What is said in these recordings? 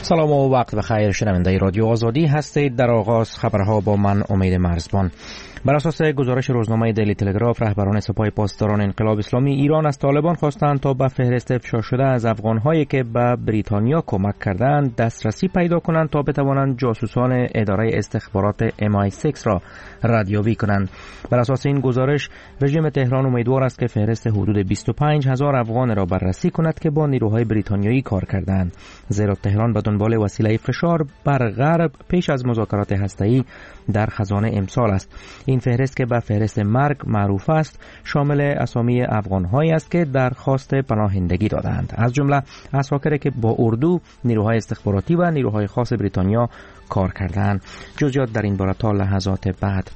سلام و وقت بخیر. شنونده رادیو آزادی هستید. در آغاز خبرها با من امید مرزبان. بر اساس گزارش روزنامه دیلی تلگراف، رهبران سپاه پاسداران انقلاب اسلامی ایران از طالبان خواستند تا به فهرست افشا شده از افغان‌هایی که به بریتانیا کمک کردند دسترسی پیدا کنند تا بتوانند جاسوسان اداره استخبارات MI6 را ردیابی کنند. بر اساس این گزارش، رژیم تهران امیدوار است که فهرست حدود 25,000 افغان را بررسی کند که با نیروهای بریتانیایی کار کردند، زیرا تهران به دنبال وسیله فشار بر غرب پیش از مذاکرات هسته‌ای در خزانه امسال است. این فهرست که به فهرست مرگ معروف است، شامل اسامی افغان‌هایی است که درخواست پناهندگی دادند، از جمله عساکری که با اردو، نیروهای استخباراتی و نیروهای خاص بریتانیا کار کردند. جزئیات در این باره تا لحظات بعد.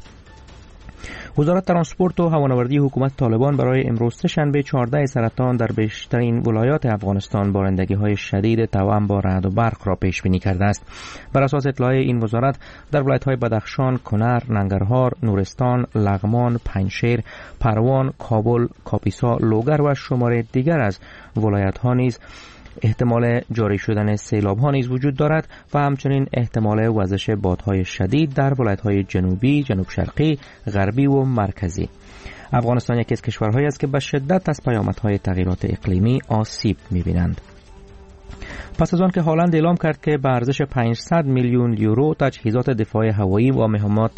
وزارت ترانسپورت و هوانوردی حکومت طالبان برای امروز سه‌شنبه 14 سرطان در بیشترین ولایات افغانستان بارندگی‌های شدید توأم با رعد و برق را پیش بینی کرده است. بر اساس اطلاع این وزارت، در ولایت‌های بدخشان، کنر، ننگرهار، نورستان، لغمان، پنجشیر، پروان، کابل، کاپیسا، لوگر و شمار دیگر از ولایت‌ها نیز احتمال جاری شدن سیلاب‌ها نیز وجود دارد و همچنین احتمال وزش بادهای شدید در ولایت‌های جنوبی، جنوب شرقی، غربی و مرکزی. افغانستان یکی از کشورهایی است که به شدت از پیامدهای تغییرات اقلیمی آسیب می‌بینند. پس از آن که هالند اعلام کرد که به ارزش 500 میلیون یورو تجهیزات دفاع هوایی و مهمات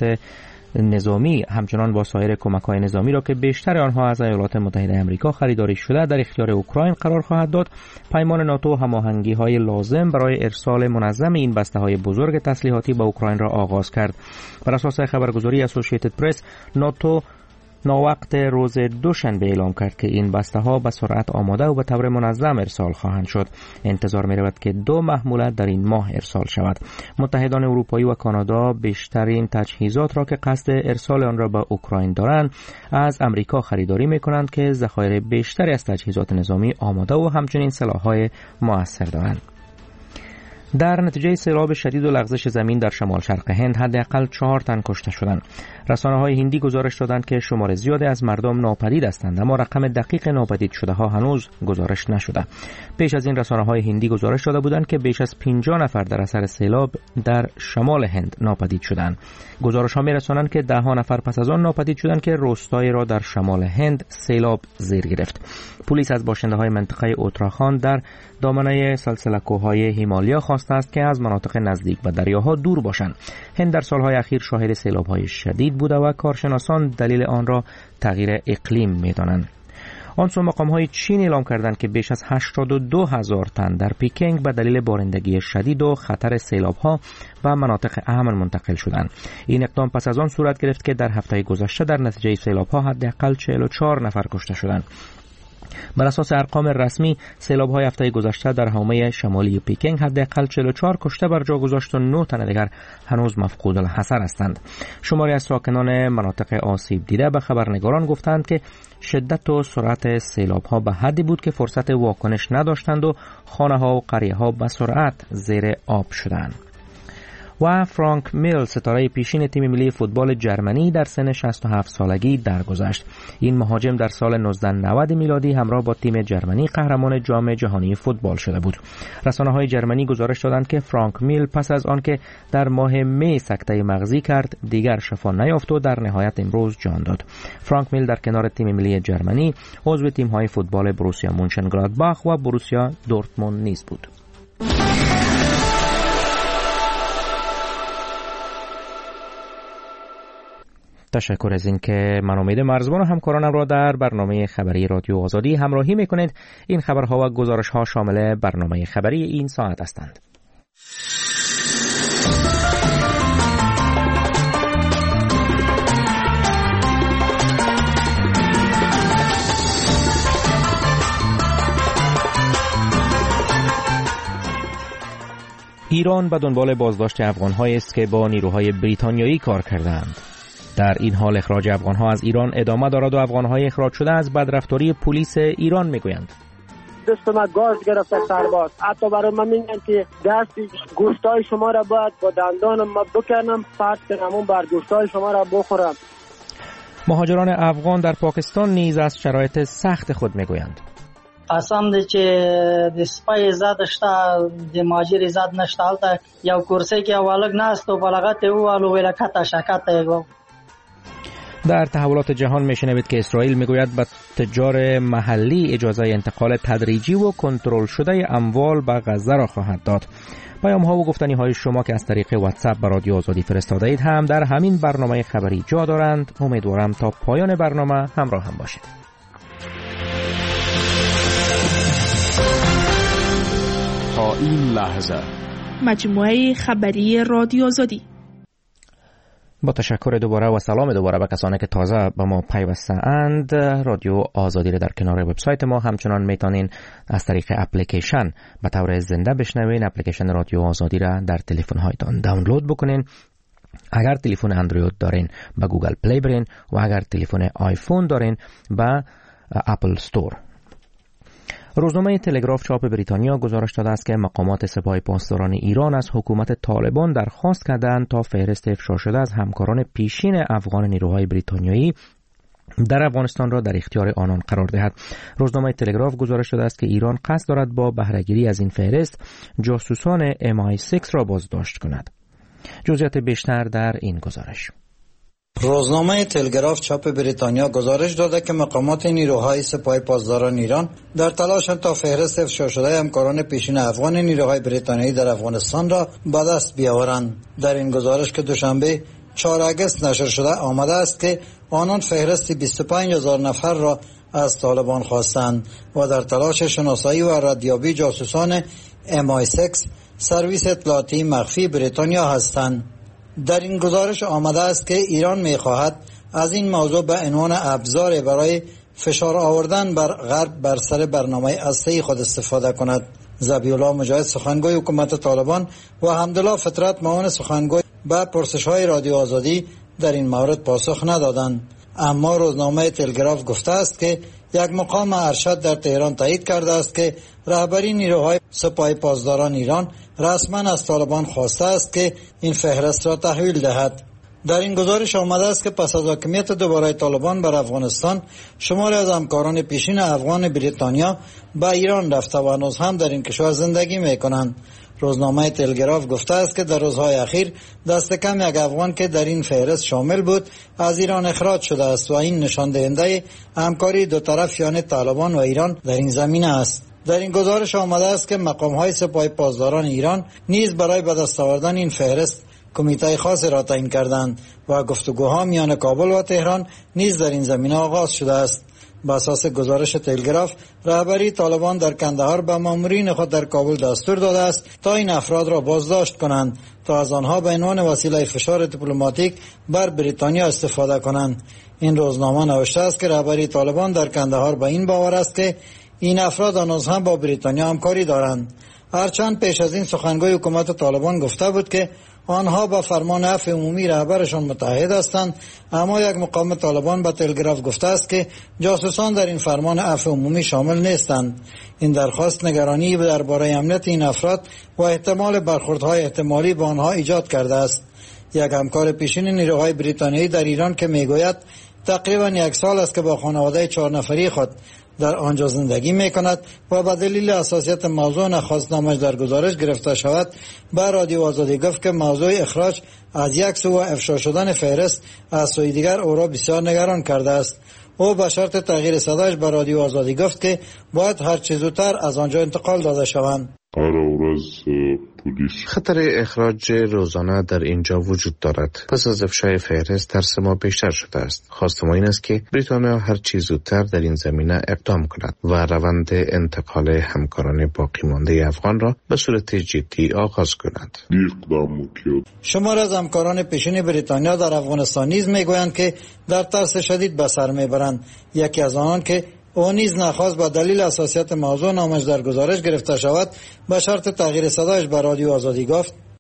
نظامی همچنان با سایر کمک‌های نظامی را که بیشتر آنها از ایالات متحده آمریکا خریداری شده در اختیار اوکراین قرار خواهد داد، پیمان ناتو هماهنگی‌های لازم برای ارسال منظم این بسته‌های بزرگ تسلیحاتی به اوکراین را آغاز کرد. بر اساس خبرگزاری اسوسییتد پرس، ناتو ناوقت روز دوشنبه اعلام کرد که این بسته‌ها به سرعت آماده و به طور منظم ارسال خواهند شد. انتظار می‌رود که 2 محموله در این ماه ارسال شود. متحدان اروپایی و کانادا بیشترین تجهیزات را که قصد ارسال آن را به اوکراین دارند از امریکا خریداری می‌کنند که ذخایر بیشتری از تجهیزات نظامی آماده و همچنین سلاح‌های مؤثر دارند. در نتیجه سیلاب شدید و لغزش زمین در شمال شرق هند حداقل 4 تن کشته شدند. رسانه‌های هندی گزارش دادند که شمار زیادی از مردم ناپدید هستند، اما رقم دقیق ناپدید شده ها هنوز گزارش نشده. پیش از این رسانه‌های هندی گزارش داده بودند که بیش از 50 نفر در اثر سیلاب در شمال هند ناپدید شدند. گزارش‌ها می‌رسانند که 10 نفر پس از آن ناپدید شدند که روستایی را در شمال هند سیلاب زیر گرفت. پلیس از باشنده‌های منطقه اتراخاند در دامنه سلسله کوه‌های هیمالیا خواسته است که از مناطق نزدیک به دریاها دور باشند. هند در سالهای اخیر شاهد سیلاب‌های شدید بوده و کارشناسان دلیل آن را تغییر اقلیم می‌دانند. آنسو مقام‌های چین اعلام کردند که بیش از 82,000 تن در پیکنگ به دلیل بارندگی شدید و خطر سیلاب‌ها به مناطق امن منتقل شدند. این اقدام پس از آن صورت گرفت که در هفته گذشته در نتیجه سیلاب‌ها حداقل 44 نفر کشته شدند. بر اساس ارقام رسمی، سیلاب‌های هفته گذشته در حومه شمالی پیکنگ حداقل 44 کشته بر جا گذاشت و 9 تن دیگر هنوز مفقود الحذر هستند. شماری از ساکنان مناطق آسیب دیده به خبرنگاران گفتند که شدت و سرعت سیلاب‌ها به حدی بود که فرصت واکنش نداشتند و خانه‌ها و قریه‌ها به سرعت زیر آب شدند. و فرانک میل، ستاره پیشین تیم ملی فوتبال جرمنی، در سن 67 سالگی درگذشت. این مهاجم در سال 1990 میلادی همراه با تیم جرمنی قهرمان جام جهانی فوتبال شده بود. رسانه‌های جرمنی گزارش دادند که فرانک میل پس از آنکه در ماه می سکته مغزی کرد، دیگر شفا نیافت و در نهایت امروز جان داد. فرانک میل در کنار تیم ملی جرمنی عضو تیم‌های فوتبال بروسیا مونشنگلادباخ و بروسیا دورتموند نیز بود. تشکر از این که من امید مرزبان و همکارانم را در برنامه خبری رادیو آزادی همراهی میکنید. این خبرها و گزارش‌ها شامل برنامه خبری این ساعت هستند. ایران به دنبال بازداشت افغان‌هایی است که با نیروهای بریتانیایی کار کردند. در این حال اخراج افغان‌ها از ایران ادامه دارد و افغان‌های اخراج شده از بدرفتاری پلیس ایران میگویند. دست ما گاز گرفته سرباز، حتی برای من میگن که دست گوشتای شما را باید با دندانم ما بکنم، پس کنم بر گوشتای شما را بخورم. مهاجران افغان در پاکستان نیز از شرایط سخت خود میگویند. قسم دی چې د سپای عزت شته د ماجر عزت نشته. هلته یو کرسی کې والګ ناست و بلغت او ویل کته شکته. در تحولات جهان میشنوید که اسرائیل میگوید به تجار محلی اجازه انتقال تدریجی و کنترل شده اموال به غزه را خواهد داد. پیام ها و گفتنی های شما که از طریق واتساپ به رادیو آزادی فرستاده اید هم در همین برنامه خبری جا دارند. امیدوارم تا پایان برنامه همراه هم باشید. تا این لحظه مجموعه خبری رادیو آزادی. با تشکر دوباره و سلام دوباره به کسانی که تازه به ما پیوسته اند. رادیو آزادی را در کنار وبسایت ما همچنان میتونین از طریق اپلیکیشن به طور زنده بشنوین. اپلیکیشن رادیو آزادی را در تلفن هایتان دانلود بکنین. اگر تلفن اندروید دارین به گوگل پلی برین و اگر تلفن آیفون دارین به اپل استور. روزنامه تلگراف چاپ بریتانیا گزارش داده است که مقامات سپاه پاسداران ایران از حکومت طالبان درخواست کردند تا فهرست افشا شده از همکاران پیشین افغان نیروهای بریتانیایی در افغانستان را در اختیار آنان قرار دهد. روزنامه تلگراف گزارش داده است که ایران قصد دارد با بهره‌گیری از این فهرست جاسوسان MI6 را بازداشت کند. جزئیات بیشتر در این گزارش. روزنامه تلگراف چاپ بریتانیا گزارش داده که مقامات نیروهای سپاه پاسداران ایران در تلاشند تا فهرست افشا شده همکاران پیشین افغان نیروهای بریتانیایی در افغانستان را به دست بیاورند. در این گزارش که دوشنبه 4 آگوست نشر شده آمده است که آنان فهرستی 25,000 نفر را از طالبان خواستند و در تلاش شناسایی و ردیابی جاسوسان MI6 سرویس اطلاعاتی مخفی بریتانیا هستند. در این گزارش آمده است که ایران می‌خواهد از این موضوع به عنوان ابزار برای فشار آوردن بر غرب بر سر برنامه هسته‌ای خود استفاده کند. ذبیح‌الله مجاهد سخنگوی حکومت طالبان و حمدالله فطرت معاون سخنگوی به پرسش‌های رادیو آزادی در این مورد پاسخ ندادند. اما روزنامه تلگراف گفته است که یک مقام ارشد در تهران تایید کرده است که رهبری نیروهای سپاه پاسداران ایران رسما از طالبان خواسته است که این فهرست را تحویل دهد. در این گزارش آمده است که پس از حاکمیت دوباره طالبان بر افغانستان شماری از همکاران پیشین افغان بریتانیا به ایران رفته و هنوز هم در این کشور زندگی می‌کنند. روزنامه تلگراف گفته است که در روزهای اخیر دست کم یک افغان که در این فهرست شامل بود از ایران اخراج شده است و این نشان دهنده همکاری دو طرف یعنی طالبان و ایران در این زمینه است. در این گزارش آمده است که مقام‌های سپاه پاسداران ایران نیز برای به دست آوردن این فهرست کمیته خاص را تعیین کردند و گفتگوها میان کابل و تهران نیز در این زمینه آغاز شده است. بر اساس گزارش تلگراف رهبری طالبان در کندهار به مامورین خود در کابل دستور داده است تا این افراد را بازداشت کنند تا از آنها به عنوان وسیله فشار دیپلماتیک بر بریتانیا استفاده کنند. این روزنامه نوشته است که رهبری طالبان در کندهار به این باور است که این افراد هنوز هم با بریتانیا همکاری دارند. هرچند پیش از این سخنگوی حکومت طالبان گفته بود که آنها با فرمان عفو عمومی رهبرشان متحد هستند، اما یک مقام طالبان به تلگراف گفته است که جاسوسان در این فرمان عفو عمومی شامل نیستند. این درخواست نگرانی درباره امنیت این افراد و احتمال برخوردهای احتمالی با آنها ایجاد کرده است. یک همکار پیشین نیروهای بریتانیایی در ایران که میگوید تقریبا 1 سال است که با خانواده 4 نفری خود در آنجا زندگی می کند و به دلیل حساسیت موضوع نخواست نامش در گزارش گرفته شود، به رادیو آزادی گفت که موضوع اخراج از یک سو و افشا شدن فهرست از سوی دیگر او را بسیار نگران کرده است. او به شرط تغییر صدایش به رادیو آزادی گفت که باید هر چه زودتر از آنجا انتقال داده شوند. خطر اخراج روزانه در اینجا وجود دارد. پس از افشای فهرست ترس ما بیشتر شده است. خواست ما این است که بریتانیا هر چیز زودتر در این زمینه اقدام کند و روند انتقال همکاران باقی مانده افغان را به صورت جدی آغاز کند. شمار از همکاران پیشین بریتانیا در افغانستان نیز میگویند که در ترس شدید به سر میبرند. یکی از آنان که او نیز نخواست با دلیل حساسیت موضوع نامش در گزارش گرفته شود، به شرط تغییر صدایش به رادیو آزادی گفت: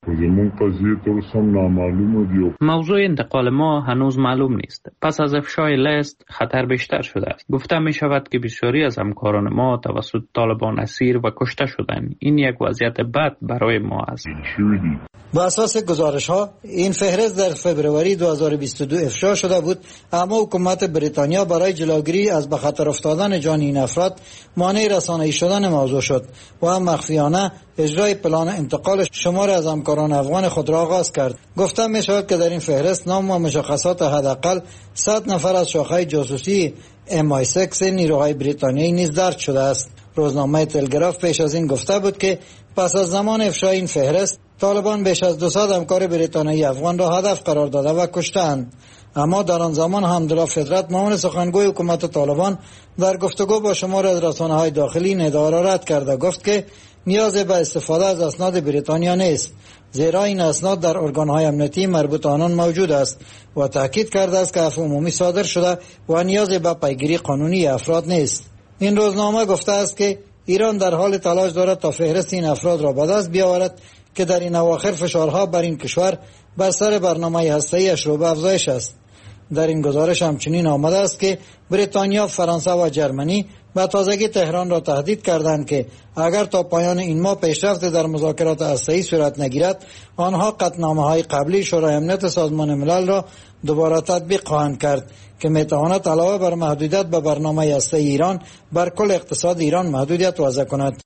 موضوع انتقال ما هنوز معلوم نیست. پس از افشای لیست خطر بیشتر شده است. گفته می شود که بسیاری از همکاران ما توسط طالبان اسیر و کشته شدند. این یک وضعیت بد برای ما است. با اساس گزارش ها این فهرست در فبروری 2022 افشا شده بود، اما حکومت بریتانیا برای جلوگیری از به خطر افتادن جان این افراد مانع رسانه‌ای شدن موضوع شد و هم مخفیانه اجرای پلان انتقال شمار از همکاران افغان خود را آغاز کرد. گفته می شود که در این فهرست نام و مشخصات حداقل 100 نفر از شاخه جاسوسی MI6 نیروهای بریتانیایی نیز درج شده است. روزنامه تلگراف پیش از این گفته بود که پس از زمان افشای این فهرست طالبان بیش از 200 همکار بریتانیایی افغان را هدف قرار داده و کشتند. اما در آن زمان حمدالله فطرت معاون سخنگوی حکومت طالبان در گفتگو با شمار از رسانه‌های داخلی این ادعا را رد کرده، گفت که نیاز به استفاده از اسناد بریتانیا نیست، زیرا این اسناد در ارگان‌های امنیتی مربوط آنان موجود است و تاکید کرده است که عفو عمومی صادر شده و نیاز به پیگیری قانونی افراد نیست. این روزنامه گفته است که ایران در حال تلاش دارد تا فهرست این افراد را به دست بیاورد که در این اواخر فشارها بر این کشور بر سر برنامه هسته‌ای‌اش رو به افزایش است. در این گزارش همچنین آمده است که بریتانیا، فرانسه و جرمنی به تازگی تهران را تهدید کردند که اگر تا پایان این ماه پیشرفت در مذاکرات هسته‌ای صورت نگیرد، آنها قطعنامه‌های قبلی شورای امنیت سازمان ملل را دوباره تطبیق خواهند کرد که می‌تواند علاوه بر محدودیت به برنامه هسته‌ای ایران بر کل اقتصاد ایران محدودیت وضع کند.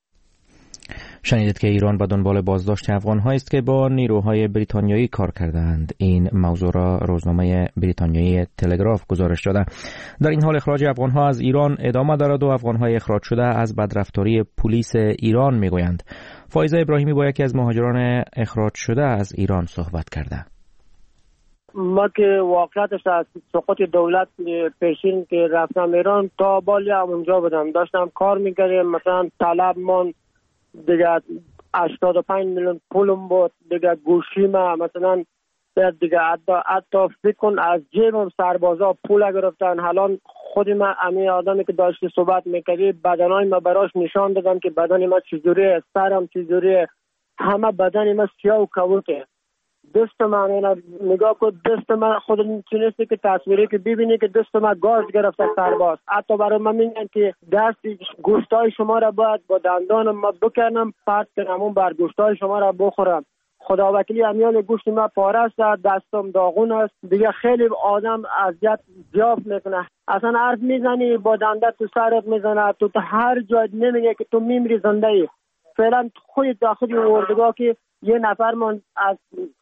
شنیدید که ایران به دنبال بازداشت افغان‌هایی است که با نیروهای بریتانیایی کار کردند. این موضوع را روزنامه بریتانیایی تلگراف گزارش داده. در این حال اخراج افغان‌ها از ایران ادامه دارد و افغان‌های اخراج شده از بدرفتاری پلیس ایران میگویند. فائزه ابراهیمی با یکی از مهاجران اخراج شده از ایران صحبت کرده. ما که واقعیتش از سقوط دولت پیشین که رفتم ایران تا بالی اونجا بودم، داشتم کار میکردم، مثلا طلب من دیگه 85 میلیون پولم بود، دیگه گوشیم مثلا دیگه حتی فکر کن از جیبم سربازا پول گرفتن. حالا خود من امی آدمی که داشتی صحبت میکردی بدنای ما براش نشان دادم که بدن ما چجوریه، سرم چجوریه، همه بدن ما سیاه و کبوته. دست من نگاه کن، دست من خود چونستی که تصویری که ببینی که دست من گاز گرفته سرباز. حتی برای من میگن که دست گوشتای شما را باید با دندانم ما بکنم، پرت کنم اون بر گوشتای شما را بخورم. خدا وکیلی امیال گوشت ما پاره است، دستم داغون است. دیگه خیلی آدم اذیت زیاد میکنه. اصلا حرف میزنی با دنده تو سرت میزنه، تو هر جای نمیگه که تو میمیری زنده ای. فعلا خود داخل اردوگاه که یه نفر من از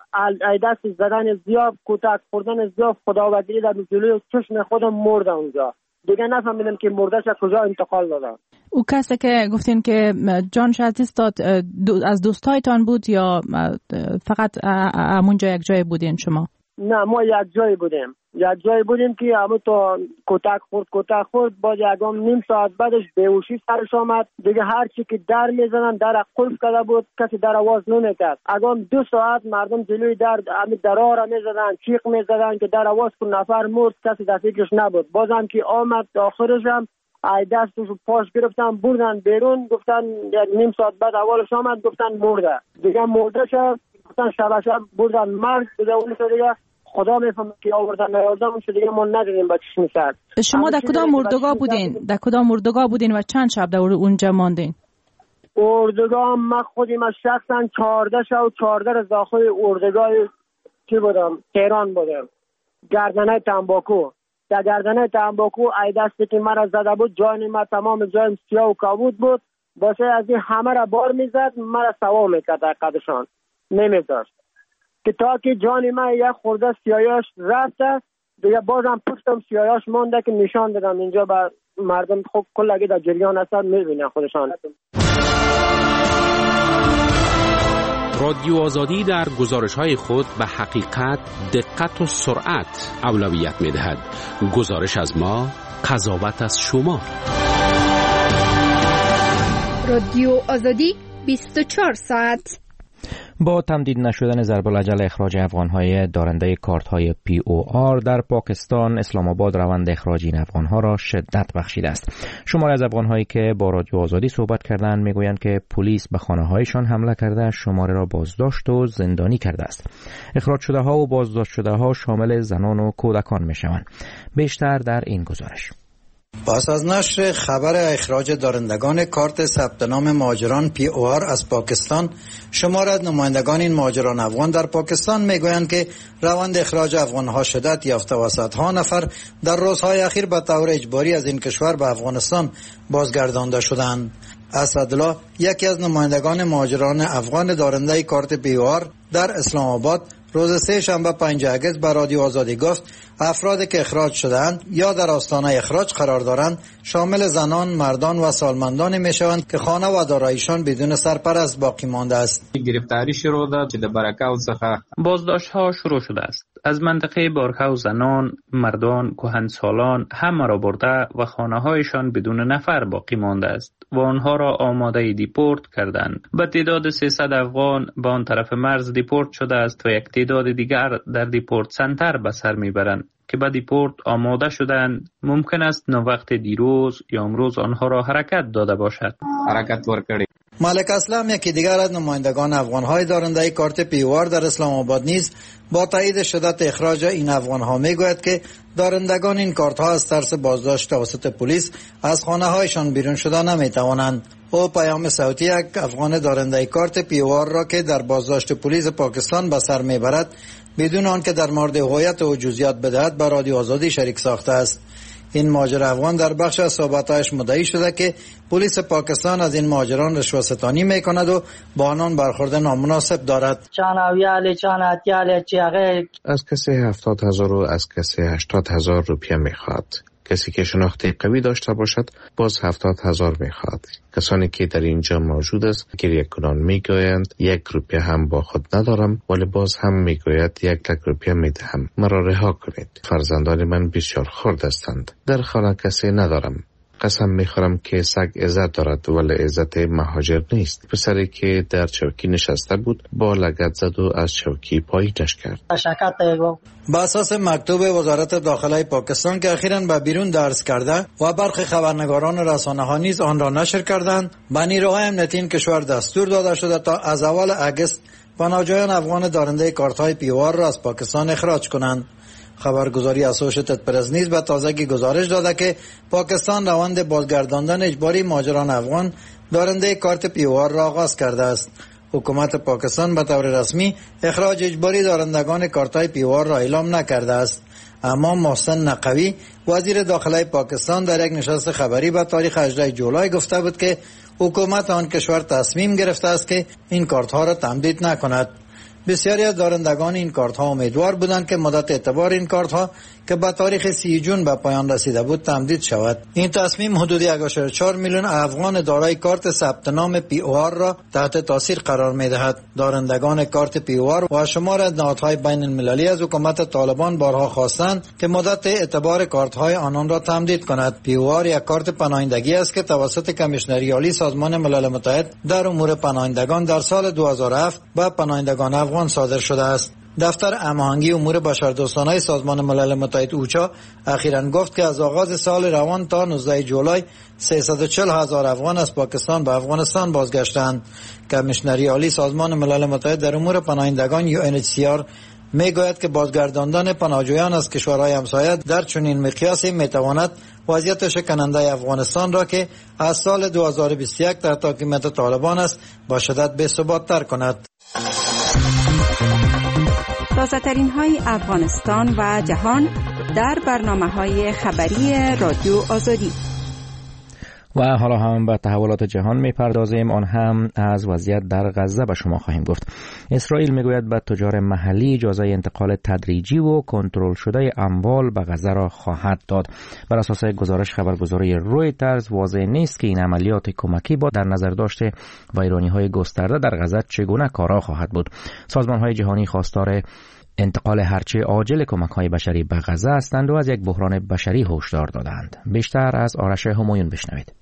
دست زدن زیاد، کتک خوردن زیاد، خدا وکیلی در جلوی چشم خودم مرده اونجا. دیگه نفهمیدم که مردهش کجا انتقال دادن. او کسی که گفتین که جانش از دست داد از دوستایتان بود یا فقط همونجا یک جای بودین شما؟ نه، ما یک جای بودیم که همون تو کتک خورد باز یکم نیم ساعت بعدش بیهوشی سرش آمد. دیگه هر چی که در میزنن در قلف کرده بود، کسی در آواز نمیکرد. اگم 2 ساعت مردم جلوی در درها را میزدن، چیخ میزدن که در آواز کن، نفر مرد، کسی در فکرش نبود. بازم که آمد آخرش هم دستش پاش گرفتن بردن بیرون، گفتن نیم ساعت بعد اولش آمد گفتن مرده. دیگه مرده شد، گفتن شب بردن مرد. دیگه اون دیگه خدا میفهمه که آوردن نیاوردن شده، دیگه ما ندیدیم با چشم سر. شما در کدام اردوگاه بودین و چند شب در اونجا ماندین؟ اردوگاه ما خودم شخصا 14 شب 14 روز داخل اردوگاه کی بودم؟ تهران بودم. گردنه تنباکو. در گردنه تنباکو ای دستی که مرا زده بود، جای ما تمام جایم سیاه و کبود بود. واسه از این همه را بار میزد، مرا سوا میکرد در قدشان نمیذاشت که تا که جان من یک خورده سیاهاش رفته، دیگه بازم پشتم سیاهاش مونده که نشان دادم اینجا با مردم. خب کلگی در جریان هستن میبینه خودشان. رادیو آزادی در گزارش‌های خود به حقیقت، دقت و سرعت اولویت می‌دهد. گزارش از ما، قضاوت از شما. رادیو آزادی 24 ساعت. با تمدید نشدن ضرب الاجل اخراج افغان‌های دارنده کارت‌های POR در پاکستان، اسلام آباد روند اخراج این افغان‌ها را شدت بخشیده است. شماری از افغان‌هایی که با رادیو آزادی صحبت کردند میگویند که پلیس به خانه‌هایشان حمله کرده، شماره را بازداشت و زندانی کرده است. اخراج شده‌ها و بازداشت شده‌ها شامل زنان و کودکان میشوند. بیشتر در این گزارش. پس از نشر خبر اخراج دارندگان کارت ثبت نام مهاجران POR از پاکستان، شمار از نمایندگان این مهاجران افغان در پاکستان میگویند که روند اخراج افغانها شدت یافته و صدها نفر در روزهای اخیر به طور اجباری از این کشور به افغانستان بازگردانده شدند. اسدالله، یکی از نمایندگان مهاجران افغان دارنده کارت POR در اسلام آباد، روز سه شنبه 5 اگست به رادیو آزادی گفت افرادی که اخراج شدند یا در آستانه اخراج قرار دارند شامل زنان، مردان و سالمندان میشوند که خانه و داراییشان بدون سرپرست باقی مانده است. گرفتاری شروع شده چې د برکاو څخه بازداشت ها شروع شده است. از منطقه بارکاو زنان، مردان، کهنسالان همه را برده و خانه هایشان بدون نفر باقی مانده است و آنها را آماده دیپورت کردند. به تعداد 300 افغان به آن طرف مرز دیپورت شده است و یک تعداد دیگر در دیپورت سنتر به سر میبرند که به دیپورت آماده شدند. ممکن است وقت دیروز یا امروز آنها را حرکت داده باشد. حرکت ورکړي. ملک اسلام، یکی دیگر از نمایندگان افغان‌های دارنده کارت POR در اسلام آباد نیز با تایید شدت اخراج این افغان‌ها میگوید که دارندگان این کارت‌ها از ترس بازداشت توسط پلیس از خانه‌هایشان بیرون شده نمی‌توانند. او پیام صوتی یک افغان دارنده کارت POR را که در بازداشت پلیس پاکستان به سر میبرد بدون آنکه در مورد هویت او جزئیات بدهد به رادیو آزادی شریک ساخته است. این مهاجر افغان در بخش از صحبت‌هایش مدعی شده که پلیس پاکستان از این مهاجران رشوه‌ستانی می‌کند و با آنان برخورد نامناسب دارد. از کسی 70,000 و از کسی 80,000 روپیه می‌خواد. کسی که شناخت قوی داشته باشد باز 70,000 میخواد. کسانی که در اینجا موجود است گریه کنان میگویند 1 روپیه هم با خود ندارم، ولی باز هم میگوید 1,00,000 روپیه میدهم، مرا رها کنید. فرزندان من بسیار خرد هستند، در خانه کسی ندارم. قسم میخورم که سگ عزت دارد ولی عزت مهاجر نیست. پسری که در چوکی نشسته بود با لگد زد و از چوکی پایینش کرد. با اساس مکتوب وزارت داخله پاکستان که اخیراً به بیرون درس کرده و برخی خبرنگاران و رسانه‌ها نیز آن را نشر کردند، به نیروهای امنیتی این کشور دستور داده شده تا از اول اگست پناهجویان افغان دارنده کارت‌های POR را از پاکستان اخراج کنند. خبرگزاری اسوسییتد پرس نیز به تازگی گزارش داده که پاکستان روند بازگرداندن اجباری مهاجران افغان دارنده کارت POR را آغاز کرده است. حکومت پاکستان به طور رسمی اخراج اجباری دارندگان کارت‌های POR را اعلام نکرده است، اما محسن نقوی وزیر داخله پاکستان در یک نشست خبری به تاریخ 18 جولای گفته بود که حکومت آن کشور تصمیم گرفته است که این کارت‌ها را تمدید نکند. بسیاری از دارندگان این کارت‌ها امیدوار بودند که مدت اعتبار این کارت‌ها که به تاریخ 30 جون به پایان رسیده بود تمدید شود. این تصمیم حدود 1.4 میلیون افغان دارای کارت ثبت نام POR را تحت تاثیر قرار می‌دهد. دارندگان کارت POR و شمار از نهادهای بین المللی از حکومت طالبان بارها خواستند که مدت اعتبار کارت‌های آنان را تمدید کند. POR یک کارت پناهندگی است که توسط کمیشنری عالی سازمان ملل متحد در امور پناهندگان در سال 2007 به پناهندگان افغان صادر شده است. دفتر هماهنگی امور بشردوستانه سازمان ملل متحد اوچا اخیراً گفت که از آغاز سال روان تا 19 جولای 340,000 افغان از پاکستان به افغانستان بازگشتند. کمیشنری عالی سازمان ملل متحد در امور پناهندگان UNHCR میگوید که بازگرداندن پناهجویان از کشورهای همسایه در چنین مقیاسی میتواند وضعیت شکننده افغانستان را که از سال 2021 تحت حکومت طالبان است با شدت بی‌ثبات‌تر کند. تازه‌ترین های افغانستان و جهان در برنامه‌های خبری رادیو آزادی. و حالا هم به تحولات جهان می‌پردازیم، آن هم از وضعیت در غزه به شما خواهیم گفت. اسرائیل میگوید به تجار محلی اجازه انتقال تدریجی و کنترل شده اموال به غزه را خواهد داد. بر اساس گزارش خبرگزاری رویترز واضح نیست که این عملیات کمکی با در نظر داشته ویرانی‌های گسترده در غزه چگونه کارا خواهد بود. سازمان‌های جهانی خواستار انتقال هرچه عاجل کمک‌های بشری به غزه هستند و از یک بحران بشری هشدار دادند. بیشتر از آرش همایون بشنوید.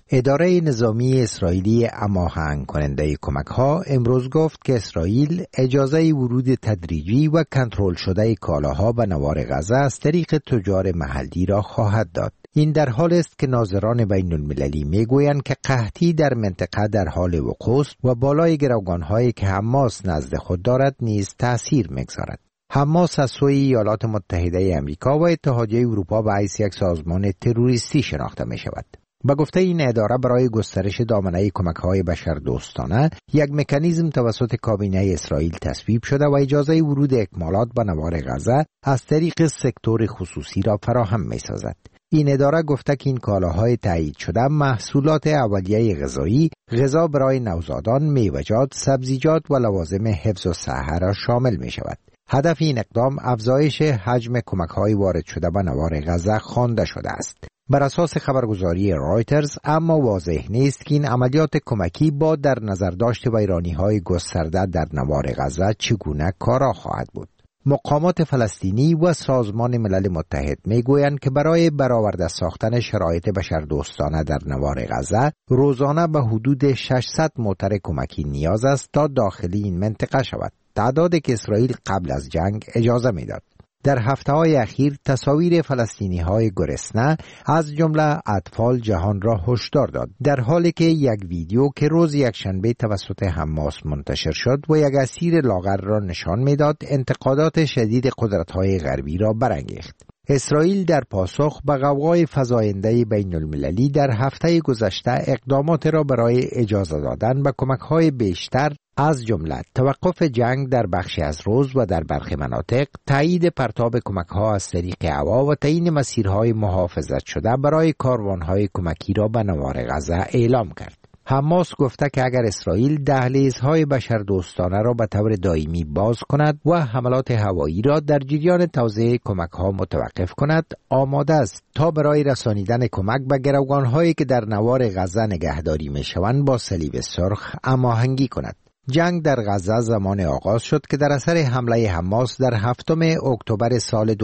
اداره نظامی اسرائیلی هماهنگ کننده کمک‌ها امروز گفت که اسرائیل اجازه ورود تدریجی و کنترل شده کالاها به نوار غزه از طریق تجار محلی را خواهد داد. این در حال است که ناظران بین المللی میگویند که قحطی در منطقه در حال وقوع است و بالای گروگان‌هایی که حماس نزد خود دارد نیز تأثیر می‌گذارد. حماس از سوی ایالات متحده آمریکا و اتحادیه اروپا به حیث یک سازمان تروریستی شناخته می‌شود. به گفته این اداره برای گسترش دامنه کمک‌های بشردوستانه یک مکانیزم توسط کابینه اسرائیل تصویب شده و اجازه ورود اکمالات به نوار غزه از طریق سکتور خصوصی را فراهم می‌سازد. این اداره گفته که این کالاهای تایید شده محصولات اولیه غذایی، غذا برای نوزادان، میوه‌جات، سبزیجات و لوازم حفظ الصحه را شامل می‌شود. هدف این اقدام افزایش حجم کمک‌های وارد شده به نوار غزه خوانده شده است. بر اساس خبرگزاری رایترز اما واضح نیست که این عملیات کمکی با در نظر داشت ویرانی‌های گسترده در نوار غزه چگونه کارا خواهد بود. مقامات فلسطینی و سازمان ملل متحد میگویند که برای برآورده ساختن شرایط بشردوستانه در نوار غزه روزانه به حدود 600 موتر کمکی نیاز است تا داخلی این منطقه شود، تعدادی که اسرائیل قبل از جنگ اجازه میداد. در هفته‌های اخیر تصاویر فلسطینی‌های گرسنه از جمله اطفال جهان را هشدار داد، در حالی که یک ویدیو که روز یکشنبه توسط حماس منتشر شد و یک اسیر لاغر را نشان می‌داد انتقادات شدید قدرت‌های غربی را برانگیخت. اسرائیل در پاسخ به غوغای فزاینده بین المللی در هفته گذشته اقدامات را برای اجازه دادن به کمک‌های بیشتر از جمله توقف جنگ در بخشی از روز و در برخی مناطق، تایید پرتاب کمک‌ها از طریق هوا و تعیین مسیرهای محافظت شده برای کاروان‌های کمکی را به نوار غزه اعلام کرد. حماس گفته که اگر اسرائیل دهلیزهای بشردوستانه را به طور دائمی باز کند و حملات هوایی را در جریان توزیع کمک‌ها متوقف کند، آماده است تا برای رسانیدن کمک به گروگان‌هایی که در نوار غزه نگهداری می‌شوند با صلیب سرخ هماهنگی کند. جنگ در غزه زمان آغاز شد که در اثر حمله حماس در 7 اکتبر سال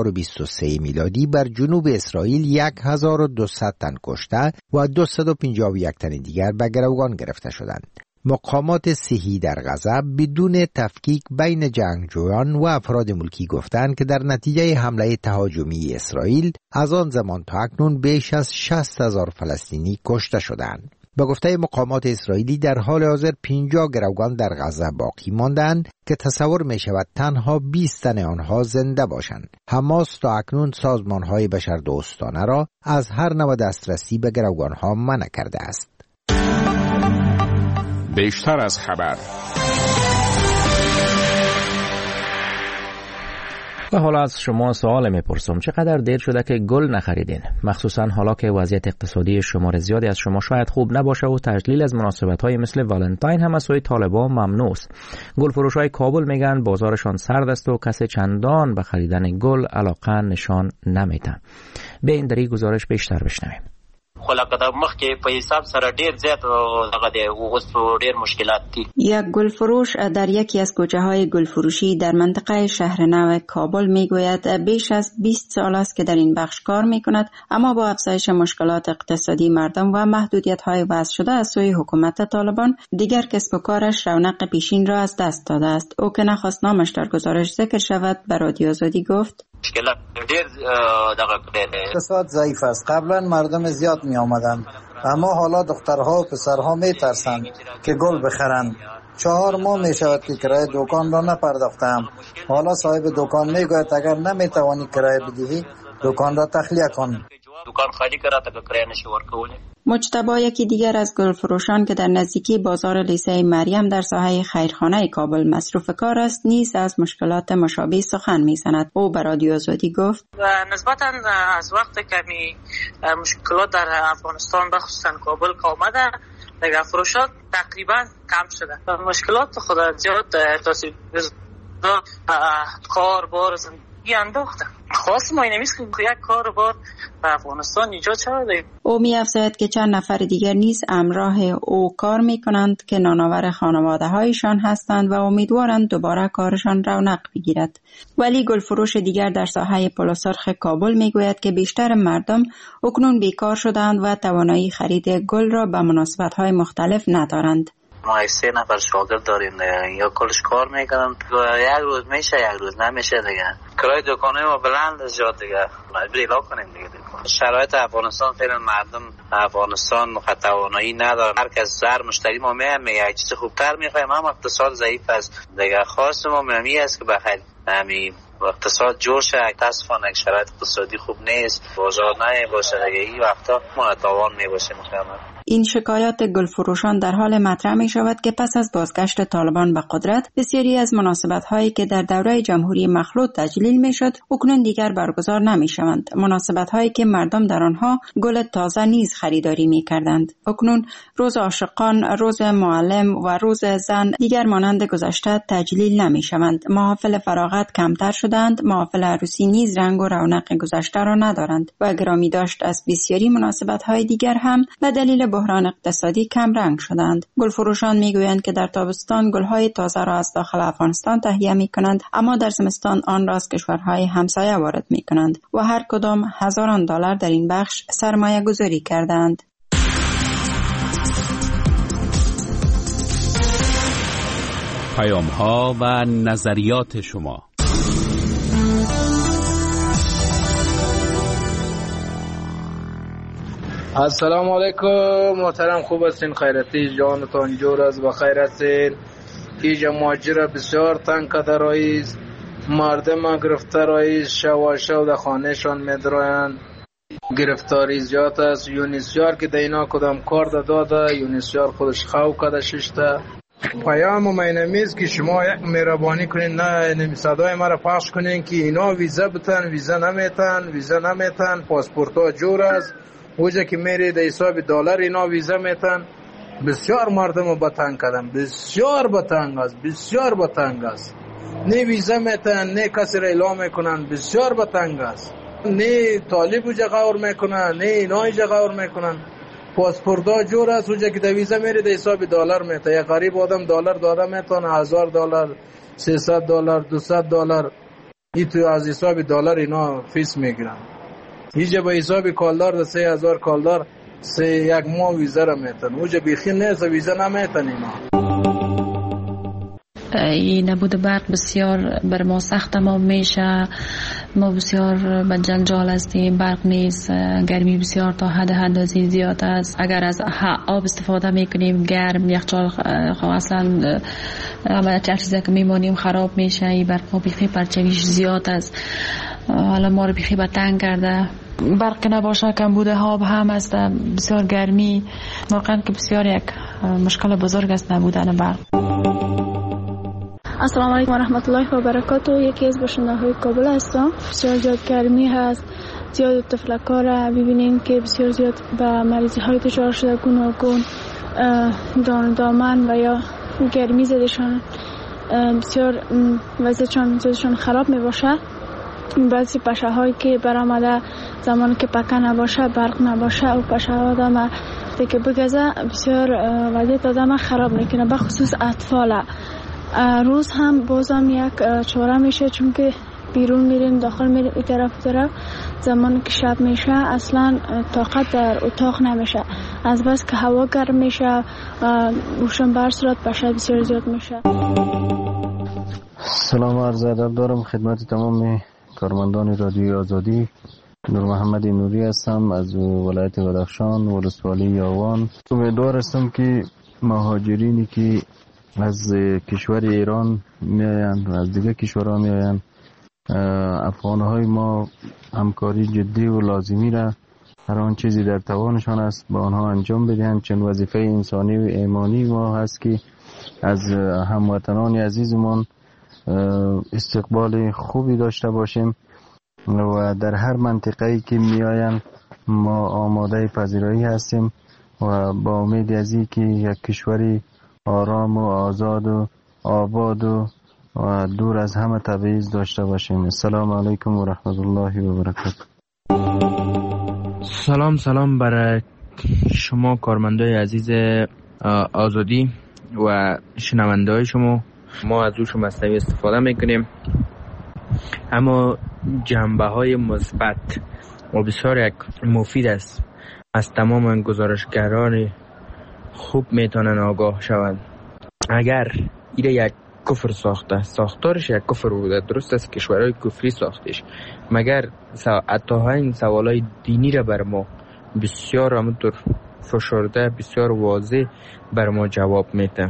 2023 میلادی بر جنوب اسرائیل 1200 تن کشته و 251 تن دیگر به گروگان گرفته شدند. مقامات صحی در غزه بدون تفکیک بین جنگجویان و افراد ملکی گفتند که در نتیجه حمله تهاجمی اسرائیل از آن زمان تا اکنون بیش از 60,000 فلسطینی کشته شدند. به گفته مقامات اسرائیلی در حال حاضر 50 گروگان در غزه باقی ماندند که تصور می شود تنها 20 تن آنها زنده باشند. حماس تا اکنون سازمان‌های بشردوستانه را از هر نوع دسترسی به گروگان‌ها منع کرده است. بیشتر از خبر. و حالا از شما سوال میپرسم، چقدر دیر شده که گل نخریدین؟ مخصوصا حالا که وضعیت اقتصادی شمار زیادی از شما شاید خوب نباشه و تجلیل از مناسبت‌های مثل والنتاین هم از سوی طالبان ممنوع است. گل فروشای کابل میگن بازارشان سرد است و کسی چندان به خریدن گل علاقه نشان نمیده. به این دری گزارش بیشتر بشنویم. خو لکه د مخکې په حساب سره ډیر زیات دغه دی اوس ډیر مشکلات دي. یک گل فروش در یکی از کوچه‌های گل فروشی در منطقه شهرنو کابل میگوید بیش از 20 سال است که در این بخش کار میکند، اما با افزایش مشکلات اقتصادی مردم و محدودیت‌های وضع شده از سوی حکومت طالبان دیگر کسب و کارش رونق پیشین را از دست داده است. او که نخواست نامش در گزارش ذکر شود به رادیو آزادی گفت مشکلات ډیر دغه اقتصاد ضعیف است. قبلا مردم زیاد می آمدند، اما حالا دخترها و پسرها می ترسند که گل بخرند. 4 ماه می شود که کرایه دکان را نپرداختم. حالا صاحب دکان می گوید اگر نمی توانی کرایه بدهی دکان را تخلیه کن. دکان خالی کرا تا کرایه نشي ورکولی. مجتبی یکی دیگر از گل فروشان که در نزدیکی بازار لیسه مریم در ساحه خیرخانه کابل مصروف کار است نیز از مشکلات مشابه سخن می‌زند. او به رادیو آزادی گفت نسبتاً از وقت کمی مشکلات در افغانستان بخصوصاً کابل که آمده دیگر فروشات تقریبا کم شده. مشکلات خود زیاد تاثیر کار بار انداخته. خواست ما اینمیست که یک کار بار به افغانستان ایجاد شده. او می افزاید که چند نفر دیگر نیز همراه او کار می کنند که نانآور خانواده هایشان هستند و امیدوارند دوباره کارشان رونق بگیرد. ولی گلفروش دیگر در ساحه پل سرخ کابل می گوید که بیشتر مردم اکنون بیکار شدند و توانایی خرید گل را به مناسبت های مختلف ندارند. ما 3 نفر شاگرد داریم دیگه، یا کلش کار میکنن، یک روز میشه یک روز نمیشه دیگه. کرای دکانه ما بلند زیاد دیگه، مجبور اعلام کنیم دیگه. شرایط افغانستان فعلا مردم افغانستان توانایی ندارن. هر کس زر مشتری ما میگه چیز خوبتر میخوایم، هم اقتصاد ضعیف است دیگه. خواست ما می است که بخیر همین اقتصاد جور شه. متاسفانه شرایط اقتصادی خوب نیست، بازار نه باشه دیگه. این وقتا ما تاوان میباشه مخمر. این شکایات گلفروشان در حال مطرح می شود که پس از بازگشت طالبان به قدرت بسیاری از مناسبت هایی که در دوره جمهوری مخلوط تجلیل می شد اکنون دیگر برگزار نمی شوند. مناسبت هایی که مردم در آنها گل تازه نیز خریداری می کردند. اکنون روز عاشقان، روز معلم و روز زن دیگر مانند گذشته تجلیل نمی شوند. محافل فراغت کمتر شدند. محافل عروسی نیز رنگ و رونق گذشته را ندارند و گرامی داشت از بسیاری مناسبت های دیگر هم به دلیل بحران اقتصادی کم رنگ شدند. گلفروشان میگویند که در تابستان گلهای تازه را از داخل افغانستان تهیه می کنند، اما در زمستان آن را از کشورهای همسایه وارد می کنند و هر کدام هزاران دلار در این بخش سرمایه گذاری کردند. پیام‌ها و نظریات شما. السلام علیکم محترم، خوب هستین؟ خیرتی جانتان جور است و خیر هستین؟ اینجا ماجرا بسیار تنگ کده رئیس، مردم گرفته رئیس، شو در خانه شان میدراین، گرفتاری زیاد است. یونیسیار که دینا کدام کار داده، یونیسیار خودش خو کده ششته. پیام مینمیز که شما یک مهربانی کنین، نه صدای مرا پخش کنین که اینا ویزا بتن، ویزا نمیتن، پاسپورت ها جور است. اوجا که میری در حساب دلار اینا ویزا میتن. بسیار مردم رو بتنگ کردن، بسیار بتنگ است. نه ویزا میتن، نه کسی را اعلام میکنن، بسیار بتنگ است. نه طالب اوجا غور میکنن، نه اینا اوجا غور میکنن. پاسپورت ها جور است. اوجا که در ویزا میری در حساب دلار میتن. یا غریب آدم دلار داده میتونه، $1000 $300 $200 این تو از حساب دلار اینا فیس میگیرن. اینجا به حساب کالدار ده 3000 کالدار یک ماه ویزا را میتن. اوجا بیخی نیست، ویزا نمیتن اینا. این نبود برق بسیار بر ما سخت ما میشه. ما بسیار به جنجال هستیم، برق نیست، گرمی بسیار تا حد اندازی زیاد است. اگر از آب استفاده میکنیم گرم، یخچال اصلا عملت هر چیزی که میمانیم خراب میشه. این برق ما بیخی پرچویش زیاد است، حالا ما رو بیخی به تنگ کرده. برق نباشه کم بوده آب هم است، بسیار گرمی، واقعا که بسیار یک مشکل بزرگ است نبودن برق. السلام علیکم و رحمت الله و برکاته. یکی از باشنده‌های کابل هستم. بسیار زیاد گرمی هست، زیاد تفلک‌ها را ببینیم که بسیار زیاد به مریضی های دچار شده، گوناگون دامن و یا گرمی زدشان بسیار وضعیتشان خراب می باشه. بعضی پشه هایی که برآمده زمانی که پکه نباشه، برق نباشه، او پشه ها آدم که بگذه بسیار وضعیت آدم خراب میکنه، به خصوص اطفال. روز هم بازم یک چاره میشه، چون که بیرون میریم داخل میریم این طرف زمانی که شب میشه اصلا طاقت در اتاق نمیشه، از بس که هوا گرم میشه روشن بر صورت پشه بسیار زیاد میشه. سلام عرض ادب دارم خدمت تمام کارمندان رادیوی آزادی. نور محمد نوری هستم از ولایت بدخشان، ولسوالی یاوان. امیدوار هستم که مهاجرینی که از کشور ایران میآیند و از دیگه کشورها میآیند، افغانهای ما همکاری جدی و لازمی را هر آن چیزی در توانشان است با آنها انجام بدهند، چون وظیفه انسانی و ایمانی ما هست که از هموطنان عزیزمان استقبال خوبی داشته باشیم و در هر منطقه‌ای که میآیند ما آماده پذیرایی هستیم و با امید از این که یک کشوری آرام و آزاد و آباد و و دور از همه تبعیض داشته باشیم. السلام علیکم و رحمت الله و برکاته. سلام برای شما کارمندای عزیز آزادی و شنونده‌های شما. ما از روش مصنوی استفاده میکنیم، اما جنبه‌های مثبت و بسیار یک مفید است. از تمام گزارشگران خوب میتونن آگاه شوند. اگر ایره یک کفر ساخته، ساختارش یک کفر بوده، درست است کشورهای کفری ساختش، مگر حتی این سوالای دینی را بر ما بسیار همونطور فشرده، بسیار واضح بر ما جواب میده.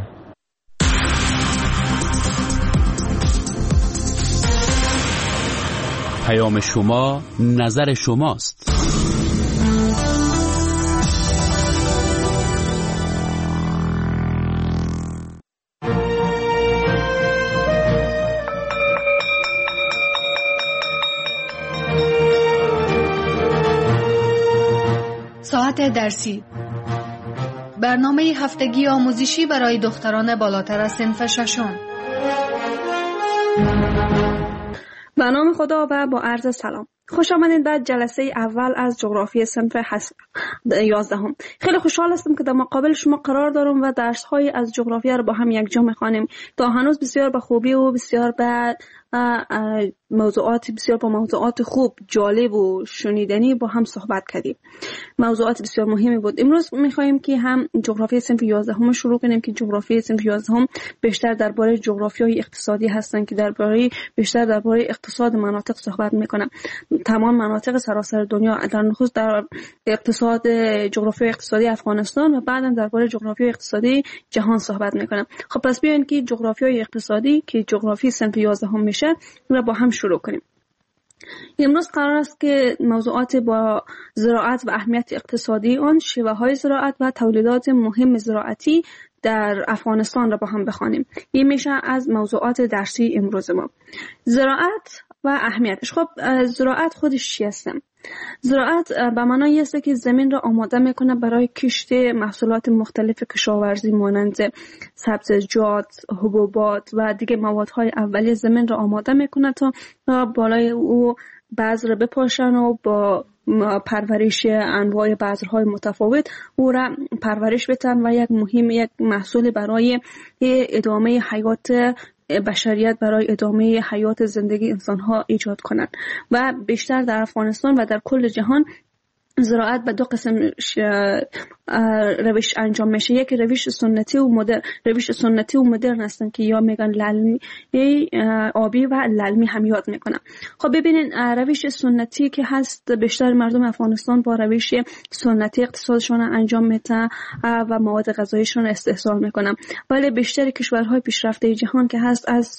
پیام شما نظر شماست. ساعت درسی، برنامه هفتگی آموزشی برای دختران بالاتر از صنف ششم. به نام خدا و با عرض سلام. خوش آمدید به جلسه اول از جغرافی صنف 11. خیلی خوشحال هستم که در مقابل شما قرار دارم و درس‌های از جغرافی رو با هم یک جا می‌خوانیم. تا هنوز بسیار به خوبی و بسیار به موضوعات خوب، جالب و شنیدنی با هم صحبت کردیم. موضوعات بسیار مهمی بود. امروز می‌خوایم که هم جغرافی صنف 11 شروع کنیم که جغرافی صنف 11 بیشتر درباره جغرافیای اقتصادی هستن که بیشتر درباره اقتصاد مناطق صحبت می‌کنن. تمام مناطق سراسر دنیا، در نخست در اقتصاد جغرافیای اقتصادی افغانستان و بعداً درباره جغرافیای اقتصادی جهان صحبت می‌کنم. خب پس بیاین که جغرافیای اقتصادی که جغرافی صنف 11 میشه رو با هم شروع کنیم. امروز قرار است که موضوعات با زراعت و اهمیت اقتصادی آن، شیوه‌های زراعت و تولیدات مهم زراعتی در افغانستان را با هم بخوانیم. این میشه از موضوعات درسی امروز ما. زراعت و اهمیتش. خب زراعت خودش چی هست؟ زراعت به معنای است که زمین را آماده میکنه برای کشت محصولات مختلف کشاورزی مانند سبزیجات، حبوبات و دیگه موادهای اولیه. زمین را آماده میکنه تا بالای او بذر بپاشن و با پرورش انواع بذرهای متفاوت او را پرورش بدن و یک محصول برای ادامه حیات بشریت، برای ادامه حیات زندگی انسانها ایجاد کنند. و بیشتر در افغانستان و در کل جهان زراعت به دو قسم روش انجام میشه. یک روش سنتی و مدرن. روش سنتی و مدرن هستن که یا میگن للمی آبی و للمی هم یاد میکنن. خب ببینین روش سنتی که هست، بیشتر مردم افغانستان با روش سنتی اقتصادشون انجام میدن و مواد غذاییشون استحصال میکنن، ولی بیشتر کشورهای پیشرفته جهان که هست از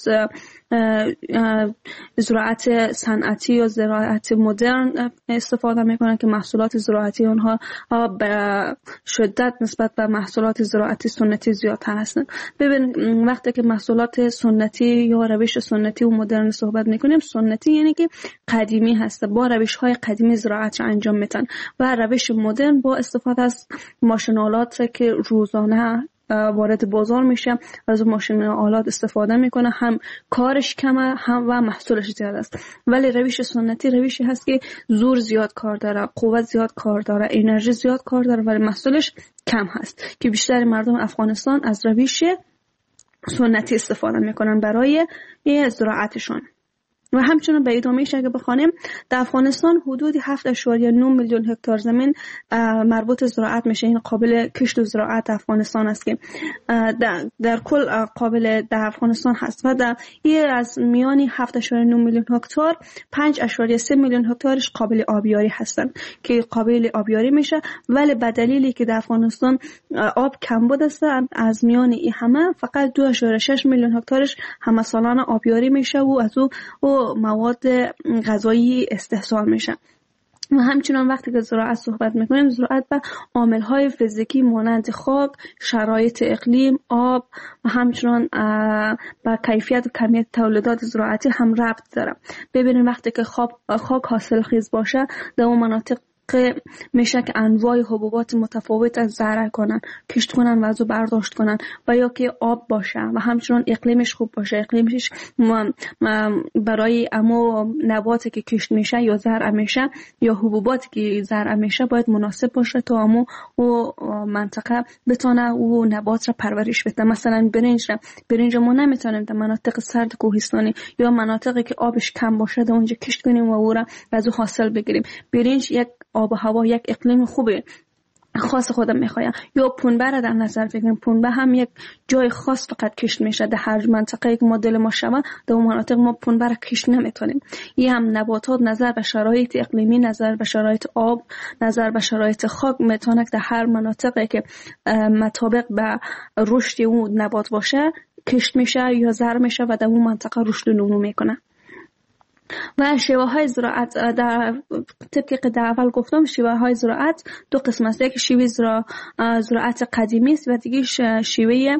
زراعت صنعتی یا زراعت مدرن استفاده میکنن که محصولات زراعتی اونها به شدت نسبت به محصولات زراعتی سنتی زیادتر هستن. ببین وقتی که محصولات سنتی یا روش سنتی و مدرن صحبت میکنیم، سنتی یعنی که قدیمی هست، با روش های قدیمی زراعت را انجام میدن، و روش مدرن با استفاده از ماشین‌آلات که روزانه وارد بازار میشه، از ماشین آلات استفاده میکنه، هم کارش کمه هم و محصولش زیاد است. ولی روش سنتی روشی هست که زور زیاد کار داره، قوت زیاد کار داره، انرژی زیاد کار داره، ولی محصولش کم هست، که بیشتر مردم افغانستان از روش سنتی استفاده میکنن برای زراعتشون. و همچنین به ادامهش اگه بخوانیم، در افغانستان حدود 7.9 میلیون هکتار زمین مربوط زراعت میشه. این قابل کشت و زراعت افغانستان است که در کل قابل در افغانستان هست، و در این از میانی 7.9 میلیون هکتار 5.3 میلیون هکتارش قابل آبیاری هستن که قابل آبیاری میشه. ولی به دلیلی که در افغانستان آب کم بود است، از میان این همه فقط 2.6 میلیون هکتارش همه سالانه آبیاری میشه و از او مواد غذایی استحصال میشه. و همچنان وقتی که زراعت صحبت میکنیم، زراعت به عامل‌های فیزیکی مانند خاک، شرایط اقلیم، آب و همچنان به کیفیت و کمیت تولیدات زراعتی هم ربط داره. ببینید وقتی که خاک حاصل خیز باشه، در اون مناطق میشه که انواع حبوبات متفاوت از زرع کنن، کشت کنن و از او برداشت کنن و یا که آب باشه و همچنان اقلیمش خوب باشه، اقلیمش برای امو نباتی که کشت میشه یا زرع میشه یا حبوباتی که زرع میشه باید مناسب باشه تا امو و منطقه بتونه او نبات را پرورش بده. مثلا برنج ما نمیتونیم در مناطق سرد کوهستانی یا مناطقی که آبش کم باشه در اونجا کشت کنیم و او را از او حاصل بگیریم. برنج یک آب و هوا، یک اقلیم خوبه خاص خودم میخوایم. یا پنبه را در نظر بگیریم، پنبه هم یک جای خاص فقط کشت میشه در هر منطقه که ما دل ما شود در اون مناطق ما پنبه را کشت نمیتونیم. این هم نباتات نظر به شرایط اقلیمی، نظر به شرایط آب، نظر به شرایط خاک میتونه در هر مناطقی که مطابق به رشد اون نبات باشه کشت میشه یا زرع میشه و در اون منطقه رشد و نمو میکنه. و شیوه های زراعت در طبق که در اول گفتم شیوه های زراعت دو قسم است. یک شیوه زراعت قدیمی است و دیگه شیوه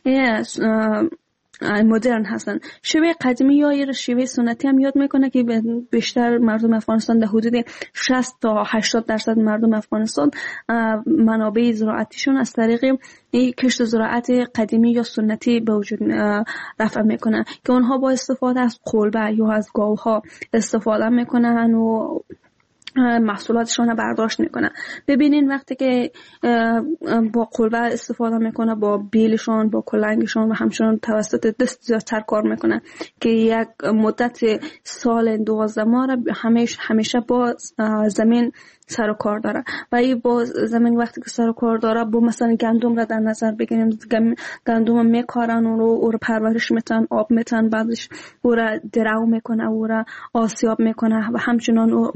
مدرن هستن. شیوه قدیمی یا شیوه سنتی هم یاد میکنه که بیشتر مردم افغانستان در حدود 60 تا 80% مردم افغانستان منابع زراعتیشون از طریق کشت زراعت قدیمی یا سنتی به وجود رفع میکنن که اونها با استفاده از قلبه یا از گاوها استفاده میکنن و محصولاتشون رو برداشت میکنن. ببینین وقتی که با قلبه استفاده میکنه، با بیلشون، با کلنگشون و همچنان توسط دست زیادتر کار میکنن که یک مدت سال 12 ماه را همیشه با زمین سر و کار داره و این با زمین وقتی که سر و کار داره با مثلا گندم را در نظر بگیریم، گندم میکارن او رو پرورش میتن، آب میتن، بعدش او را درو میکنه، او را آسیاب میکنه و همچنان او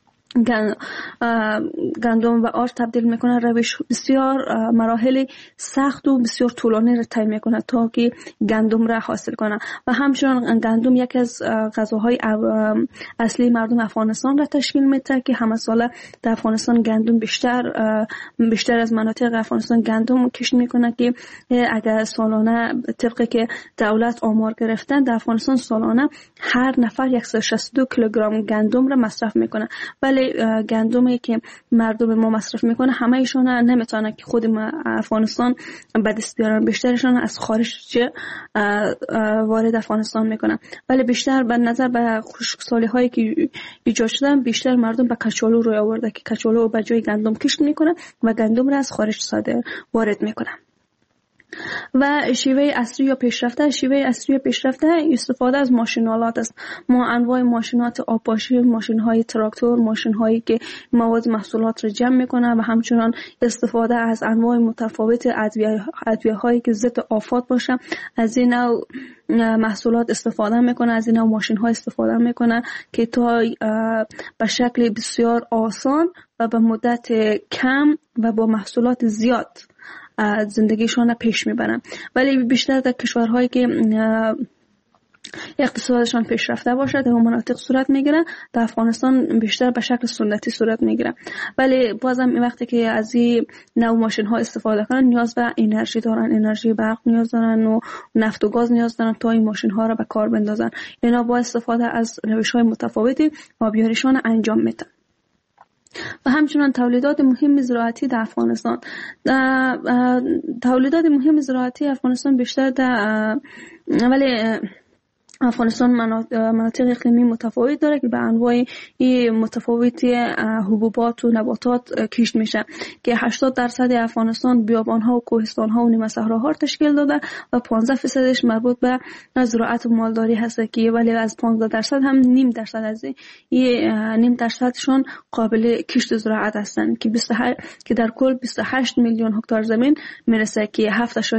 گندم و آرد تبدیل میکنه. روش بسیار مراحل سخت و بسیار طولانی را طی میکنه تا که گندم را حاصل کنه و همچنان گندم یکی از غذاهای اصلی مردم افغانستان را تشکیل میده که همه ساله در افغانستان گندم بیشتر از مناطق افغانستان گندم کشت میکنه که اگر سالانه طبقی که دولت آمار گرفتن در افغانستان سالانه هر نفر 162 کیلوگرم گندم را مصرف میکنه. ولی گندمی که مردم ما مصرف میکنه همه ایشون نمیتونه که خود افغانستان به دست بیارن، بیشترشون از خارج وارد افغانستان میکنن. ولی بیشتر به نظر به خشکسالی هایی که ایجاد شدن بیشتر مردم به کچالو روی آورده که کچالو به جای گندم کشت میکنن و گندم را از خارج وارد میکنن. و شیوه اصلی یا پیشرفته استفاده از ماشینالات است. ما انواع ماشینات آبپاشی، ماشین‌های تراکتور، ماشین‌هایی که مواد محصولات را جمع میکنه و همچنان استفاده از انواع متفاوت ادویه‌هایی که ضد آفات باشه از این نوع محصولات استفاده میکنه، از این نوع ماشین‌ها استفاده میکنه که تا به شکل بسیار آسان و به مدت کم و با محصولات زیاد زندگیشون پیش میبرن. ولی بیشتر در کشورهایی که اقتصادشان پیشرفته باشه در مناطق صورت میگیره، در افغانستان بیشتر به شکل سنتی صورت میگیره. ولی بازم وقتی که از این نوع ماشین ها استفاده کنن نیاز به انرژی دارن، انرژی برق نیاز دارن و نفت و گاز نیاز دارن تا این ماشین ها را به کار بندازن. اینا با استفاده از روش های متفاوتی آبیاریشان انجام میدن. و همچنان تولیدات مهم زراعتی در افغانستان، تولیدات مهم زراعتی افغانستان بیشتر ولی افغانستان مناطق اقلیمی متفاوت داره که به انواع متفاوتی حبوبات و نباتات کشت میشه که 80% افغانستان بیابان‌ها و کوهستان‌ها و نیمه صحراها تشکیل داده و 15% مربوط به زراعت و مالداری هست که ولی از 15% هم نیم درصد از نیم درصدشون قابل کشت زراعت هستند که در کل 28 میلیون هکتار زمین میرسه که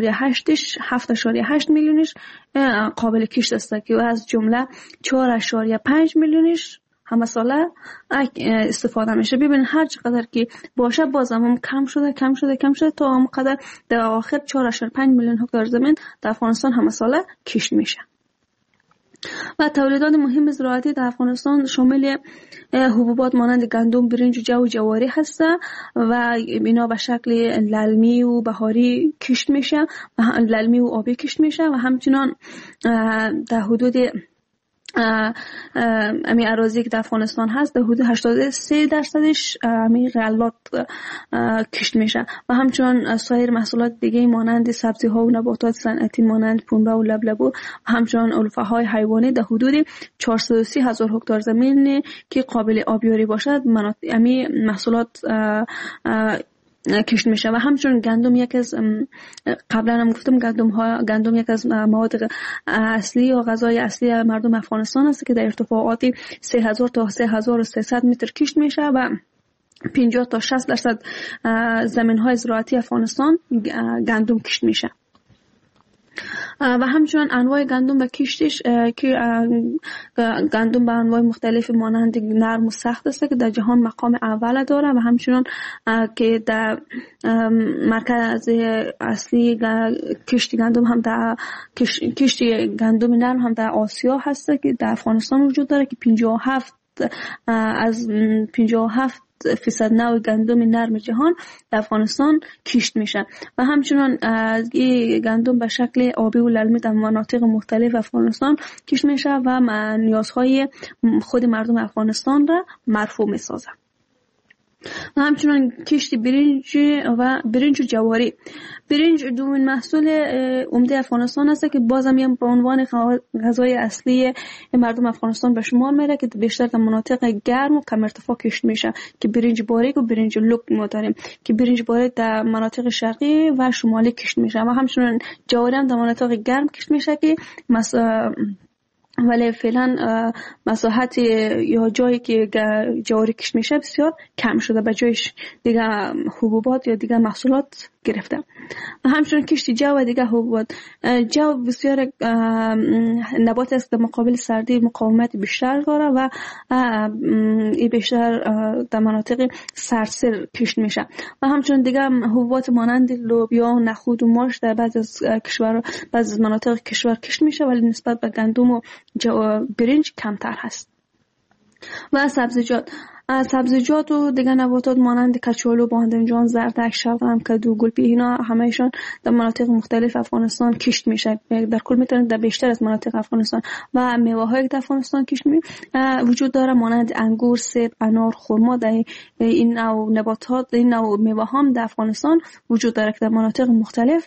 7.8 میلیونش قابل کشت است که از جمله 4.5 میلیونش همه ساله استفاده میشه. ببین هر چقدر که باشه بازم هم کم شده تا هم قدر در آخر 4.5 میلیون هکتار زمین در افغانستان همه ساله کشت میشه. و تولیدات مهم زراعتی در افغانستان شامل حبوبات مانند گندم، برنج و جو و جواری هست و اینا به شکل للمی و بهاری کشت میشه و للمی و آبی کشت میشه و همچنان در حدود امی اراضی که در افغانستان هست در حدود 83%ش امی غلات کشت میشه و همچنان سایر محصولات دیگه مانند سبزی ها و نباتات صنعتی مانند پنبه و لبلبو و همچنان علفه های حیوانی در حدود 430,000 هکتار زمین که قابل آبیاری باشد امی محصولات کشت میشه و همچنین گندم یک از قبلا هم گفتم گندم یک از مواد اصلی یا غذای اصلی مردم افغانستان است که در ارتفاعات 3000 تا 3300 متر کشت میشه و 50 تا 60% زمین‌های زراعتی افغانستان گندم کشت میشه. و همچنان انواع گندم و کشتش که گندم به انواع مختلف مانند نرم و سخت است که در جهان مقام اول داره و همچنان که در مرکز اصلی کشت گندم هم در کشت گندم نرم هم در آسیا هست که در افغانستان وجود داره که 57% نوع گندم نرم جهان در افغانستان کشت میشه و همچنان این گندم به شکل آبی و للمی در مناطق مختلف افغانستان کشت میشه و نیازهای خود مردم افغانستان را مرفوع میسازه. و همچنان کشت برنج و جواری. برنج دومین محصول عمده افغانستان است که بازم به عنوان غذای اصلی مردم افغانستان به شمار میره که بیشتر در مناطق گرم و کم ارتفاع کشت میشه که برنج باریک و برنج لوک ما داریم که برنج باریک در مناطق شرقی و شمالی کشت میشه و همچنان جواری هم در مناطق گرم کشت میشه که ولی فعلا مساحت یا جایی که جواری کشت میشه بسیار کم شده، به جایش دیگه حبوبات یا دیگه محصولات گرفته. و همچنین کشت جو و دیگه حبوبات. جو بسیار نبات است در مقابل سردی مقاومت بیشتر داره و این بیشتر در مناطق سرسر کشت میشه و همچنین دیگه حبوبات مانند لوبیا و نخود و ماش در بعضی از مناطق کشور کشت میشه ولی نسبت به گندم و برنج کمتر هست. و سبزیجات و دیگر نباتات مانند کچالو، بادمجان، زردک، شلغم، کدو، گلپی اینا همهشون در مناطق مختلف افغانستان کشت میشه. در کل میتونن در بیشتر از مناطق افغانستان و میوه‌های در افغانستان کشت وجود داره مانند انگور، سیب، انار، خرما. در این نوع نباتات این نوع میوه هم در افغانستان وجود داره که در مناطق مختلف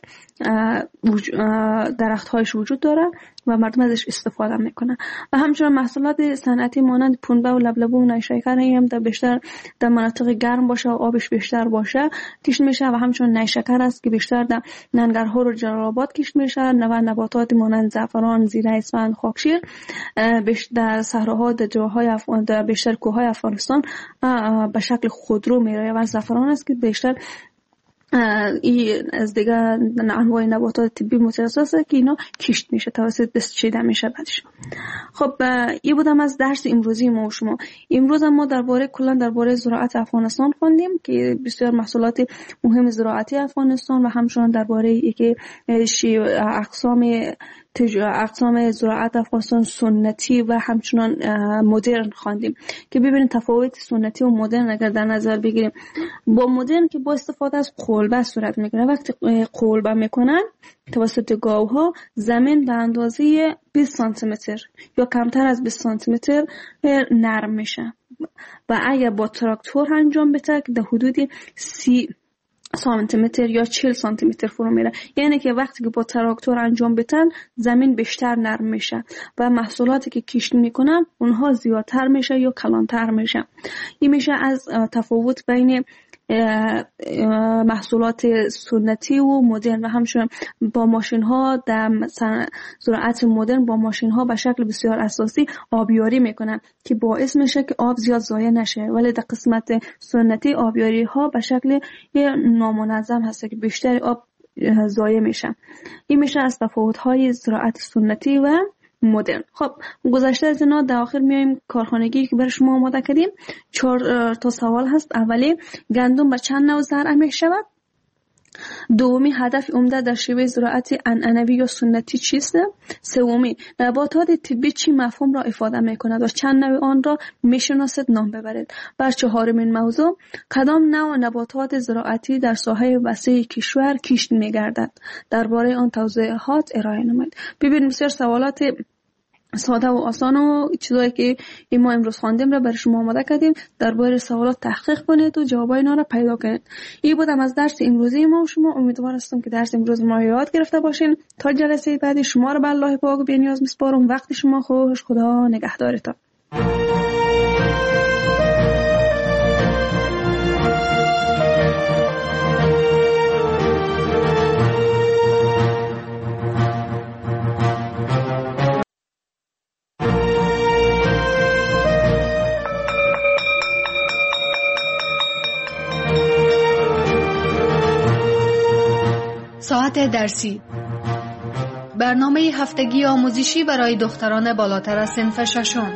درخت‌هایش وجود داره و مردم ازش استفاده میکنن. و همچنین محصولات صنعتی مانند پنبه و لبلبو و نیشکر هم در بیشتر در مناطق گرم باشه و آبش بیشتر باشه کشت میشه و همچنین نیشکر است که بیشتر در ننگرهار و جلال آباد کشت میشه. نباتات مانند زعفران، زیره، اسفند، خاکشیر در صحراها در جاهای در بیشتر کوههای افغانستان به شکل خودرو میره و زعفران است که بیشتر این از دیگه انواع نباتات طبی متخصص که اینا کشت میشه توسط دست چیده میشه بعدش. خب این بودم از درس امروزی ما و شما. امروز ما کلا درباره زراعت افغانستان خوندیم که بسیار محصولات مهم زراعتی افغانستان و همچنین درباره اینکه اقسام زراعت افغانستان سنتی و همچنان مدرن خواندیم که ببینید تفاوت سنتی و مدرن اگر در نظر بگیریم. با مدرن که با استفاده از قلبه صورت میگیره. وقتی قلبه میکنن توسط گاوها زمین به اندازه 20 سانتی متر یا کمتر از 20 سانتی متر نرم میشه و اگر با تراکتور انجام بده در حدود 30 سانتی متر یا 40 سانتی متر فرو میره. یعنی که وقتی که با تراکتور انجام بدن زمین بیشتر نرم میشه و محصولاتی که کشت میکنن اونها زیادتر میشه یا کلانتر میشه. این میشه از تفاوت بین محصولات سنتی و مدرن و همچنین با ماشین ها در زراعت مدرن با ماشین ها به شکل بسیار اساسی آبیاری میکنن که باعث میشه که آب زیاد ضایع نشه ولی در قسمت سنتی آبیاری ها به شکل نامنظم هست که بیشتر آب ضایع میشه. این میشه از تفاوت های زراعت سنتی و مدرن. خب گذشته از اینا در آخر میایم کارخانگی که برای شما آماده کردیم. 4 تا سوال هست. اولی گندم به چند نوع زرع می شود؟ دومی هدف عمده در شیوه زراعت عنعنوی یا سنتی چیست؟ سومی نباتات طبی چی مفهوم را افاده می کند و چند نوع آن را می شناسید نام ببرید. بر چهارمین موضوع کدام نوع نباتات زراعتی در ساحه وسیع کشور کشت می گردد؟ درباره آن توضیحات ارائه نمایید. ببینید بسیار سوالات ساده و آسان و چیزایی که ما امروز خواندیم را برای شما آماده کردیم. درباره سوالات تحقیق کنید و جوابای اینا را پیدا کنید. این بودم از درس امروزی ما و شما. امیدوار هستم که درس امروز ما یاد گرفته باشین. تا جلسه بعدی شما را به الله پاک و بی‌نیاز میسپارم. وقت شما خوش. خدا نگهدارتان. ساعت درسی، برنامه هفتگی آموزشی برای دختران بالاتر از صنف ششم.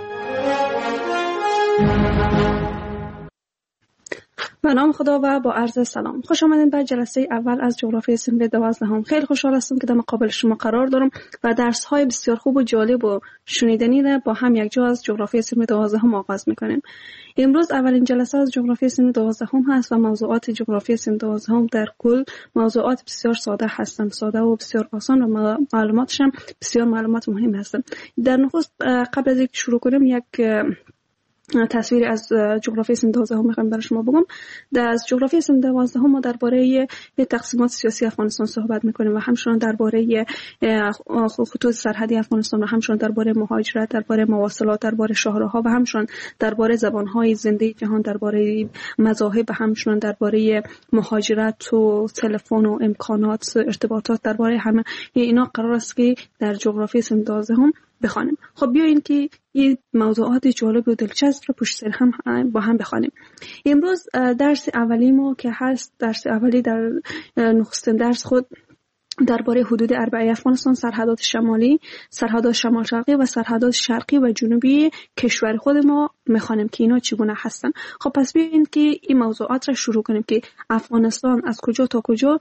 به نام خدا و با عرض سلام. خوش آمدید به جلسه اول از جغرافی صنف 12. خیلی خوشحال هستم که در مقابل شما قرار دارم و درس های بسیار خوب و جالب و شنیدنی را با هم یک جا از جغرافی صنف 12 آغاز میکنیم. امروز اولین جلسه از جغرافی صنف 12 هست و موضوعات جغرافی صنف 12 در کل موضوعات بسیار ساده هستند، ساده و بسیار آسان و معلوماتش هم بسیار معلومات مهم هستند. در نخست قبل از اینکه شروع کنیم یک تصویری از جغرافی صنف 12 میخوام برای شما بگم. از جغرافی صنف 12 ما درباره تقسیمات سیاسی افغانستان صحبت میکنیم و همچنین درباره خطوط سرحدی افغانستان و همچنین درباره مهاجرت، درباره مواصلات، درباره شاهراها و همچنین درباره زبانهای زنده جهان، درباره مذاهب و همچنین درباره مهاجرت و تلفن و امکانات ارتباطات، درباره همه اینا قرار است که در جغرافی صنف 12 بخوانیم. خب بیاین که این موضوعات جالب و دلچسب رو پشت سر هم با هم بخوانیم. امروز درس اولی ما که هست، درس اولی در نخستین درس خود درباره حدود اربعه افغانستان، سرحدات شمالی، سرحدات شمال شرقی و سرحدات شرقی و جنوبی کشور خود ما میخوانیم که اینا چگونه هستن. خب پس بیاین که این موضوعات را شروع کنیم که افغانستان از کجا تا کجا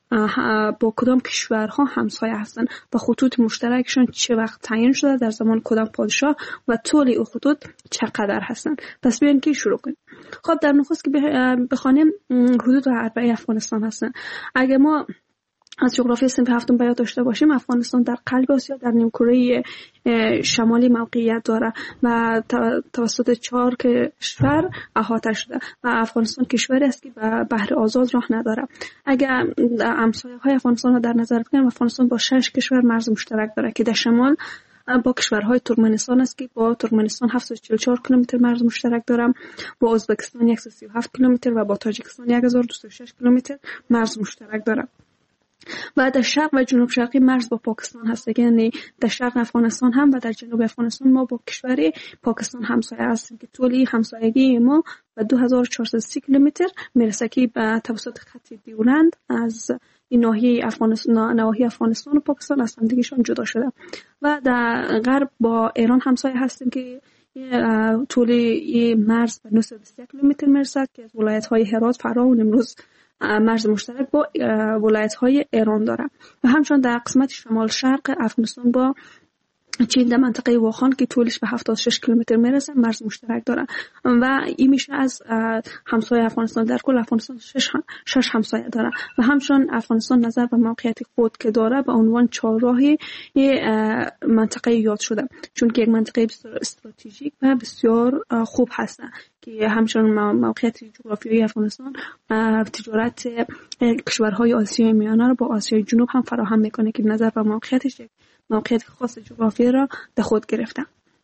با کدام کشورها همسایه هستند و خطوط مشترکشون چه وقت تعیین شده، در زمان کدام پادشاه و طول این خطوط چقدر هستند. پس بیاین که شروع کنیم. خب در نخست که بخوانیم حدود اربعه افغانستان هستن. اگه ما از جغرافی صنف 7 بیان داشته باشیم، افغانستان در قلب آسیا در نیمکره شمالی موقعیت داره و توسط 4 کشور احاطه شده و افغانستان کشوری است که به بحر آزاد راه نداره. اگر همسایه‌های افغانستان را در نظر بگیریم، افغانستان با 6 کشور مرز مشترک داره که در شمال با کشورهای ترکمنستان است که با ترکمنستان 744 کیلومتر مرز مشترک دارم، با ازبکستان 137 کیلومتر و با تاجیکستان 1206 کیلومتر مرز مشترک دارم. و در شرق و جنوب شرقی مرز با پاکستان هست، یعنی در شرق افغانستان هم و در جنوب افغانستان ما با کشور پاکستان همسایه هستیم که طول همسایگی ما به 2430 کیلومتر میرسه که به توسط خط دیولند از این ناحیه افغانستان و پاکستان از هم دیگه‌شون جدا شده. و در غرب با ایران همسایه هستیم که طول مرز به 921 کیلومتر میرسه که از ولایت‌های هرات، فراه و نیمروز مرز مشترک با ولایت‌های ایران داره. و همچنین در قسمت شمال شرق افغانستان با چین در منطقه واخان که طولش به 76 کیلومتر میرسه مرز مشترک داره و این میشه از همسایه افغانستان. در کل افغانستان 6 همسایه داره و همچنین افغانستان نظر به موقعیت خود که داره به عنوان چهارراهی منطقه یاد شده، چون که یک منطقه بسیار استراتژیک و بسیار خوب هست که همچنین موقعیت جغرافیایی افغانستان تجارت کشورهای آسیای میانه رو با آسیای جنوب هم فراهم میکنه که نظر به موقعیتش موقعیت خاص جغرافیایی را در خود گرفته.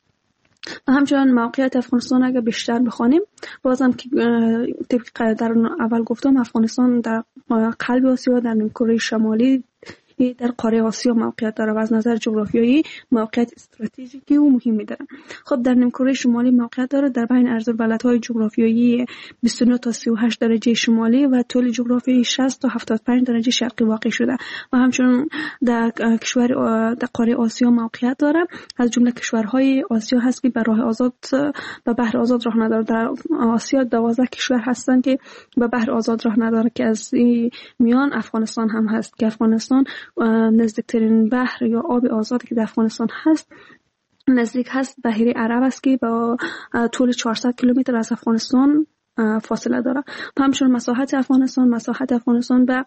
و همچنین موقعیت افغانستان اگر بیشتر بخوانیم، بازم که طبق در اول گفتم، افغانستان در قلب آسیا در نیمکره شمالی در قاره آسیا موقعیت داره و از نظر جغرافیایی موقعیت استراتژیکی و مهمی داره. خب در نیمکره شمالی موقعیت داره در بین عرض‌البلدهای جغرافیایی 29 تا 38 درجه شمالی و طول جغرافیایی 60 تا 75 درجه شرقی واقع شده و همچنین در کشور در قاره آسیا موقعیت داره. از جمله کشورهای آسیا هست که به راه آزاد به بحر آزاد راه نداره. در آسیا 12 کشور هستند که به بحر آزاد راه نداره که از میان افغانستان هم هست که افغانستان نزدیکترین بحر یا آب آزادی که در افغانستان هست نزدیک هست بحیره عرب است که با طول 400 کیلومتر از افغانستان فاصله داره. همچنین مساحت افغانستان به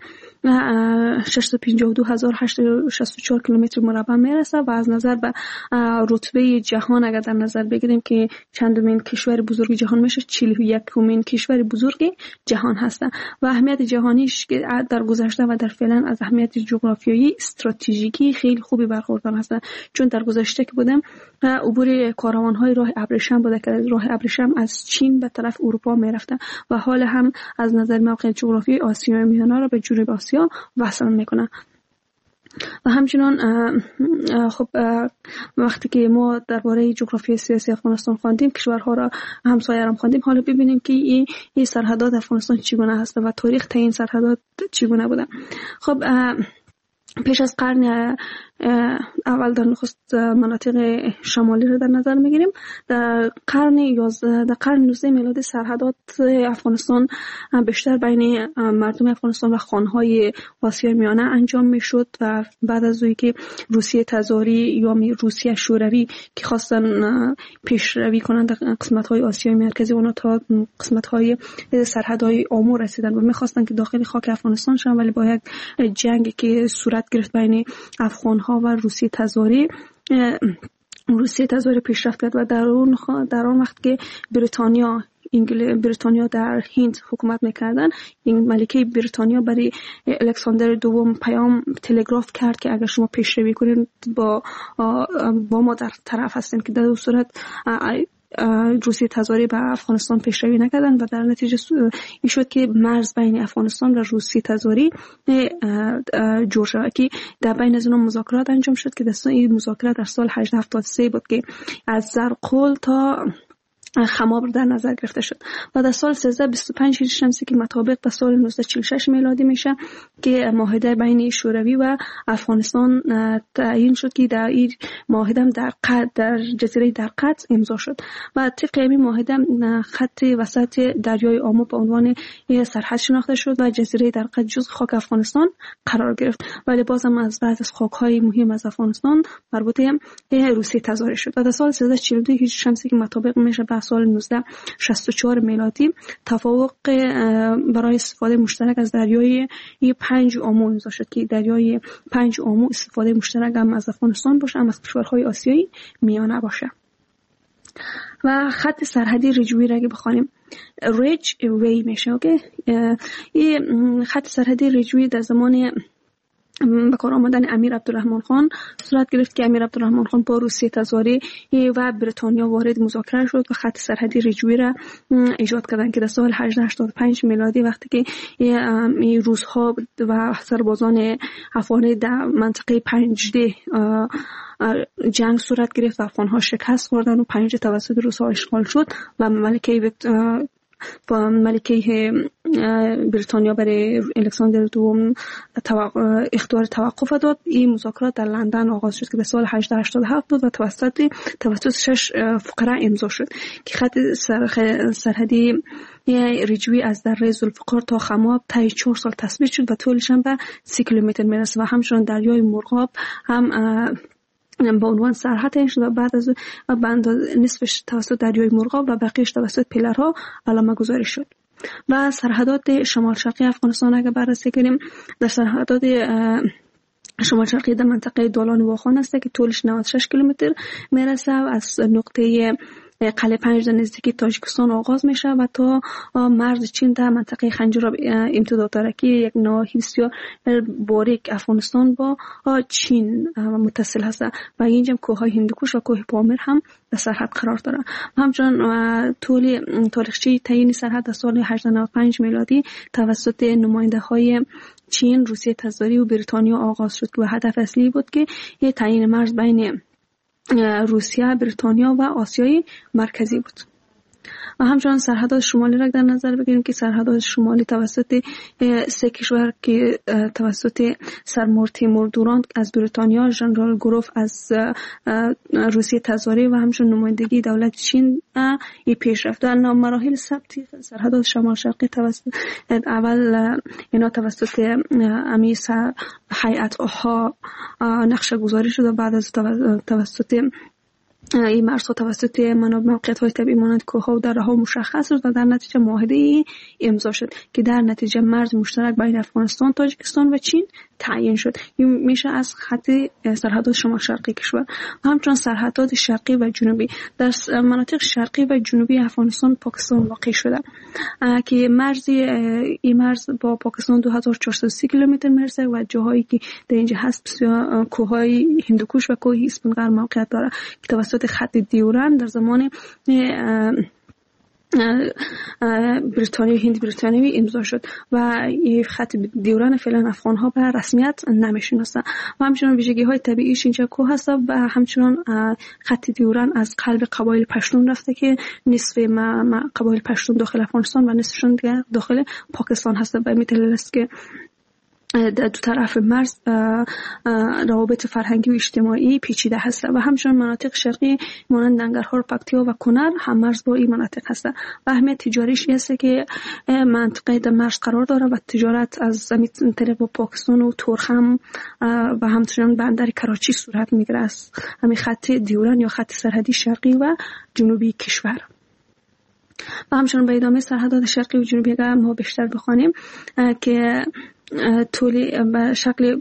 652864 کیلومتر مربع میرسه و از نظر به رتبه جهان اگر در نظر بگیریم که چندمین کشور بزرگ جهان میشه، 41مین کشور بزرگ جهان هست و اهمیت جهانیش که در گذشته و در فعلا از اهمیت جغرافیایی استراتژیکی خیلی خوبی برخوردار هستن، چون در گذشته که بودم عبور کاروان‌های راه ابریشم بوده که راه ابریشم از چین به طرف اروپا میرفته و حال هم از نظر موقع جغرافیایی آسیای میانه را به جنوب آسیا وصل میکنه. و همچنان خب وقتی که ما درباره جغرافیای سیاسی افغانستان خواندیم، کشورها را همسایه را خواندیم، حالا ببینیم که این سرحدات افغانستان چگونه هست و تاریخ تعیین سرحدات چگونه بوده. خب پیش از قرن اول در نخست مناطق شمالی رو در نظر میگیریم. در قرن 19 میلادی سرحدات افغانستان بیشتر بین مردم افغانستان و خانهای آسیای میانه انجام میشد و بعد از اونی که روسیه تزاری یا روسیه شوروی که خواستن پیشروی کنند در قسمت‌های آسیای مرکزی، اونا تا قسمت‌های سرحدهای آمو رسیدن و می‌خواستن که داخل خاک افغانستان شدن، ولی با یک جنگی که صورت گرفت بین افغان‌ها و روسیه تزاری پیشرفت کرد و در اون وقت که بریتانیا در هند حکومت میکردن، این ملکه بریتانیا برای الکساندر دوم پیام تلگراف کرد که اگر شما پیشروی کنید با ما در طرف هستین، که در صورت روسیه تزاری به افغانستان پیشروی نکردن و در نتیجه این شد که مرز بین افغانستان و روسیه تزاری جور شد که در بین از اونها مذاکرات انجام شد که این مذاکرات در سال 1873 بود که از زرقول تا خماب در نظر گرفته شد و در سال 1325 هجری شمسی که مطابق به سال 1946 میلادی میشه که معاهده بین شوروی و افغانستان تعیین شد که در این معاهده در جزیره درقد امضا شد و طبق این معاهده خط وسط دریای آمو به عنوان سرحد شناخته شد و جزیره درقد جزء خاک افغانستان قرار گرفت، ولی بازم از بعد از خاک‌های مهم از افغانستان مربوطه روسیه تزاری شد و در سال 1342 هجری شمسی که مطابق میشه به سال 1964 میلادی توافق برای استفاده مشترک از دریای 5 آمو امضا شد که دریای 5 آمو استفاده مشترک هم از افغانستان باشه، هم از کشورهای آسیایی میانه باشه. و خط سرحدی رجوی را که بخوانیم ریج وی میشه. اوکی، این خط سرحدی رجوی در زمان به کار آمدن امیر عبدالرحمن خان صورت گرفت که امیر عبدالرحمن خان با روسیه تزاری و بریتانیا وارد مذاکره شد و خط سرحدی رجوی را ایجاد کردند که در سال 1885 میلادی وقتی که روس‌ها و سربازان افغان در منطقه 5D جنگ صورت گرفت و افغان‌ها شکست خوردن و 5 توسط روس‌ها اشغال شد و ملکه بریتانیا برای الکساندر دوم اختیار توقف داد. این مذاکرات در لندن آغاز شد که در سال 1887 بود و توسط 6 فقره امضا شد که خط سرحدی رجوی از دره ذوالفقار تا خماب طی 4 سال تثبیت شد و طولش هم به 30 کیلومتر میرسه و همچنین دریای مرغاب هم با عنوان سرحد این شد و بعد از بند نصفش توسط دریای مرغاب و بقیهش توسط پیلرها علامه گذاری شد. و سرحدات شمال شرقی افغانستان اگر بررسی کنیم، در سرحدات شمال شرقی در منطقه دولان واخان است که طولش 96 کیلومتر میرسه و از نقطه قلعه 5 در نزدیکی تاجیکستان آغاز میشه و تا مرز چین در منطقه خنجراب امتداد داره که یک نواحی بسیار باریک افغانستان با چین متصل هست و اینجا کوههای هندوکوش و کوه پامیر هم در سرحد قرار داره. همچنان تاریخچه تعیین سرحد در سال 1895 میلادی توسط نماینده های چین، روسیه تزاری و بریتانیا آغاز شد و هدف اصلی بود که تعیین مرز بین روسیه، بریتانیا و آسیای مرکزی بود. و همچنان سرحدات شمالی را در نظر بگیریم که سرحدات شمالی توسط 3 کشور که توسط سرمور تیمور دوران از بریتانیا، ژنرال گروف از روسیه تزاری و همچنین نمایندگی دولت چین پیش رفت. در مراحل ثبت سرحدات شمال شرقی توسط اول اینا توسط هیئت ها نقشه گذاری شد و بعد از توسط این مرزها توسط موقعیت‌های طبیعی مانند کوه‌ها و دره‌ها مشخص شد و در نتیجه معاهده امضا شد که در نتیجه مرز مشترک بین افغانستان، تاجیکستان و چین تعیین شد. این میشه از خط سرحدات شمال شرقی کشور و همچنین سرحدات شرقی و جنوبی. در مناطق شرقی و جنوبی افغانستان پاکستان واقع شده که این مرز با پاکستان 2430 کیلومتر میرسه و جاهایی که در اینجا هست بسیار کوههای هندوکوش و کوه اسفندیار موقعیت داره که توسط خط دیورند در زمان بریتانیا هند بریتانیایی امضا شد و این خط دیوران فعلا افغان ها به رسمیت نمیشناسن و همچنین ویژگی های طبیعیش اینجا کوه هست و همچنین خط دیوران از قلب قبایل پشتون رفته که نصف قبایل پشتون داخل افغانستان و نصفشون دیگه داخل پاکستان هست. و میتونه است که در دو طرف مرز روابط فرهنگی و اجتماعی پیچیده هست و همچنین مناطق شرقی مانند ننگرهار، پکتیا و کنر هم مرز با این مناطق هست و اهمیت تجاریش است که منطقه در مرز قرار داره و تجارت از زمین طریق با پاکستان و تورخم و همچنین بندر کراچی صورت میگیره است همین خط دیوران یا خط سرحدی شرقی و جنوبی کشور. و همچنین به ادامه سرحدات شرقی و جنوبی اگر ما بیشتر بخوانیم که طولی به شکل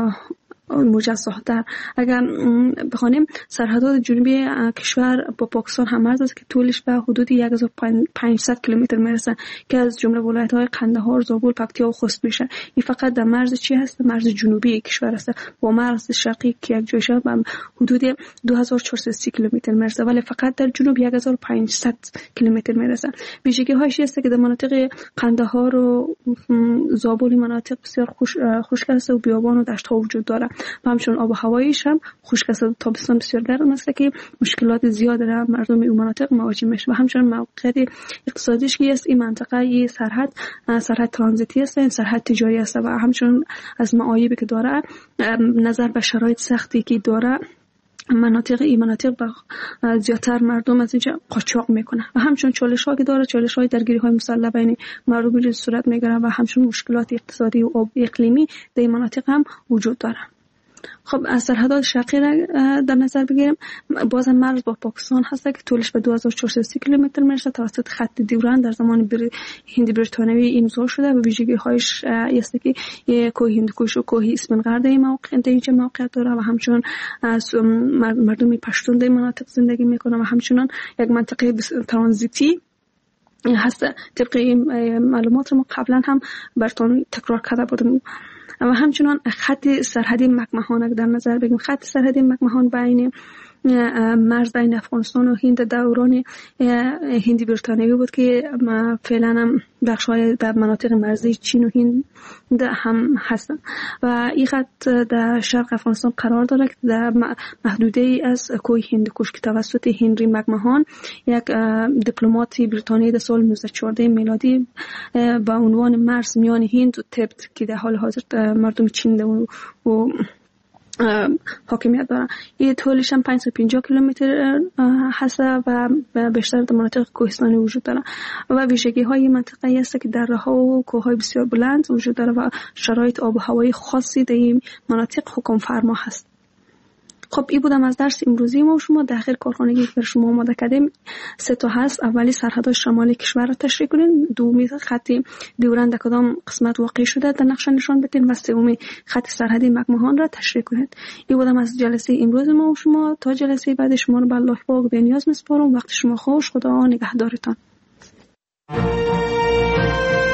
مجزاتر اگر بخوانیم سرحدات جنوبی کشور با پاکستان هم مرز است که طولش به حدود 1500 کیلومتر میرسه که از جمله ولایت‌های قندهار، زابل، پکتیا و خوست میشه. این فقط در مرز چی هست؟ مرز جنوبی کشور است. با مرز شرقی که یک جایشه به حدود 2430 کیلومتر میرسه ولی فقط در جنوب 1500 کیلومتر میرسه. ویژگی هاش است که در مناطق قندهار و زابل مناطق بسیار خشک است و بیابان و دشت‌ها وجود داره و همچنین آب و هوایش هم خشک است. تابستان بسیار گرم است که مشکلات زیاد داره مردم این مناطق مواجه میشه و همچنین موقعیت اقتصادیش که است این منطقه این سرحد ترانزیتی است، این سرحد تجاری است و همچنین از معایبی که داره نظر به شرایط سختی که داره مناطق زیادتر مردم از اینجا قاچاق میکنه و همچنین چالش‌ها که داره چالش‌های درگیری‌های مسلح بین مردم صورت میگیره و همچنین مشکلات اقتصادی و اقلیمی در این مناطق هم وجود داره. خب از سرحدات شرقی را در نظر بگیریم باز مرز با پاکستان هست که طولش به 2430 کیلومتر میرسه توسط خط دیوران در زمان هند بریتانیایی امضا شده و ویژگی هایش است که کوه هندوکوش و کوه اسفندیار در اینجا موقعیت داره و همچنین از مردم پشتون در مناطق زندگی میکنه و همچنین یک منطقه ترانزیتی هست. طبق این معلومات رو ما قبلا هم براتون تکرار کرده بودم. و همچنان خط سرحدی مکمهان در نظر بگیریم خط سرحدی مکمهان بین مرز بین افغانستان و هند دوران هندی بریتانیایی بود که فعلا هم بخش‌های در مناطق مرزی چین و هند هم هستند و این خط در شرق افغانستان قرار داره که در محدوده ای از کوه هندوکوش که توسط هنری مکمهان یک دیپلمات بریتانیایی در سال 1914 میلادی با عنوان مرز میان هند و تبت که در حال حاضر مردم چین و حاکمیت داره این طولش هم 550 کیلومتر هست و بیشتر در مناطق کوهستانی وجود داره و ویژگی های منطقه است که دره‌ها و کوه‌های بسیار بلند وجود داره و شرایط آب و هوایی خاصی در این مناطق حکم فرما هست. خب این بودم از درس امروزی ما و شما در آخر کارخانگی که بر شما آماده کردیم 3 تا هست. اولی سرحدات شمالی کشور را تشریح کنین، دومی خط دیورند در کدام قسمت واقع شده در نقشه نشان بدین و سومی خط سرحدی مکمهان را تشریح کنید. این بودم از جلسه امروز ما و شما. تا جلسه بعد شما رو به الله پاک به نیاز میسپارم. وقت شما خوش. خدا نگهدارتان.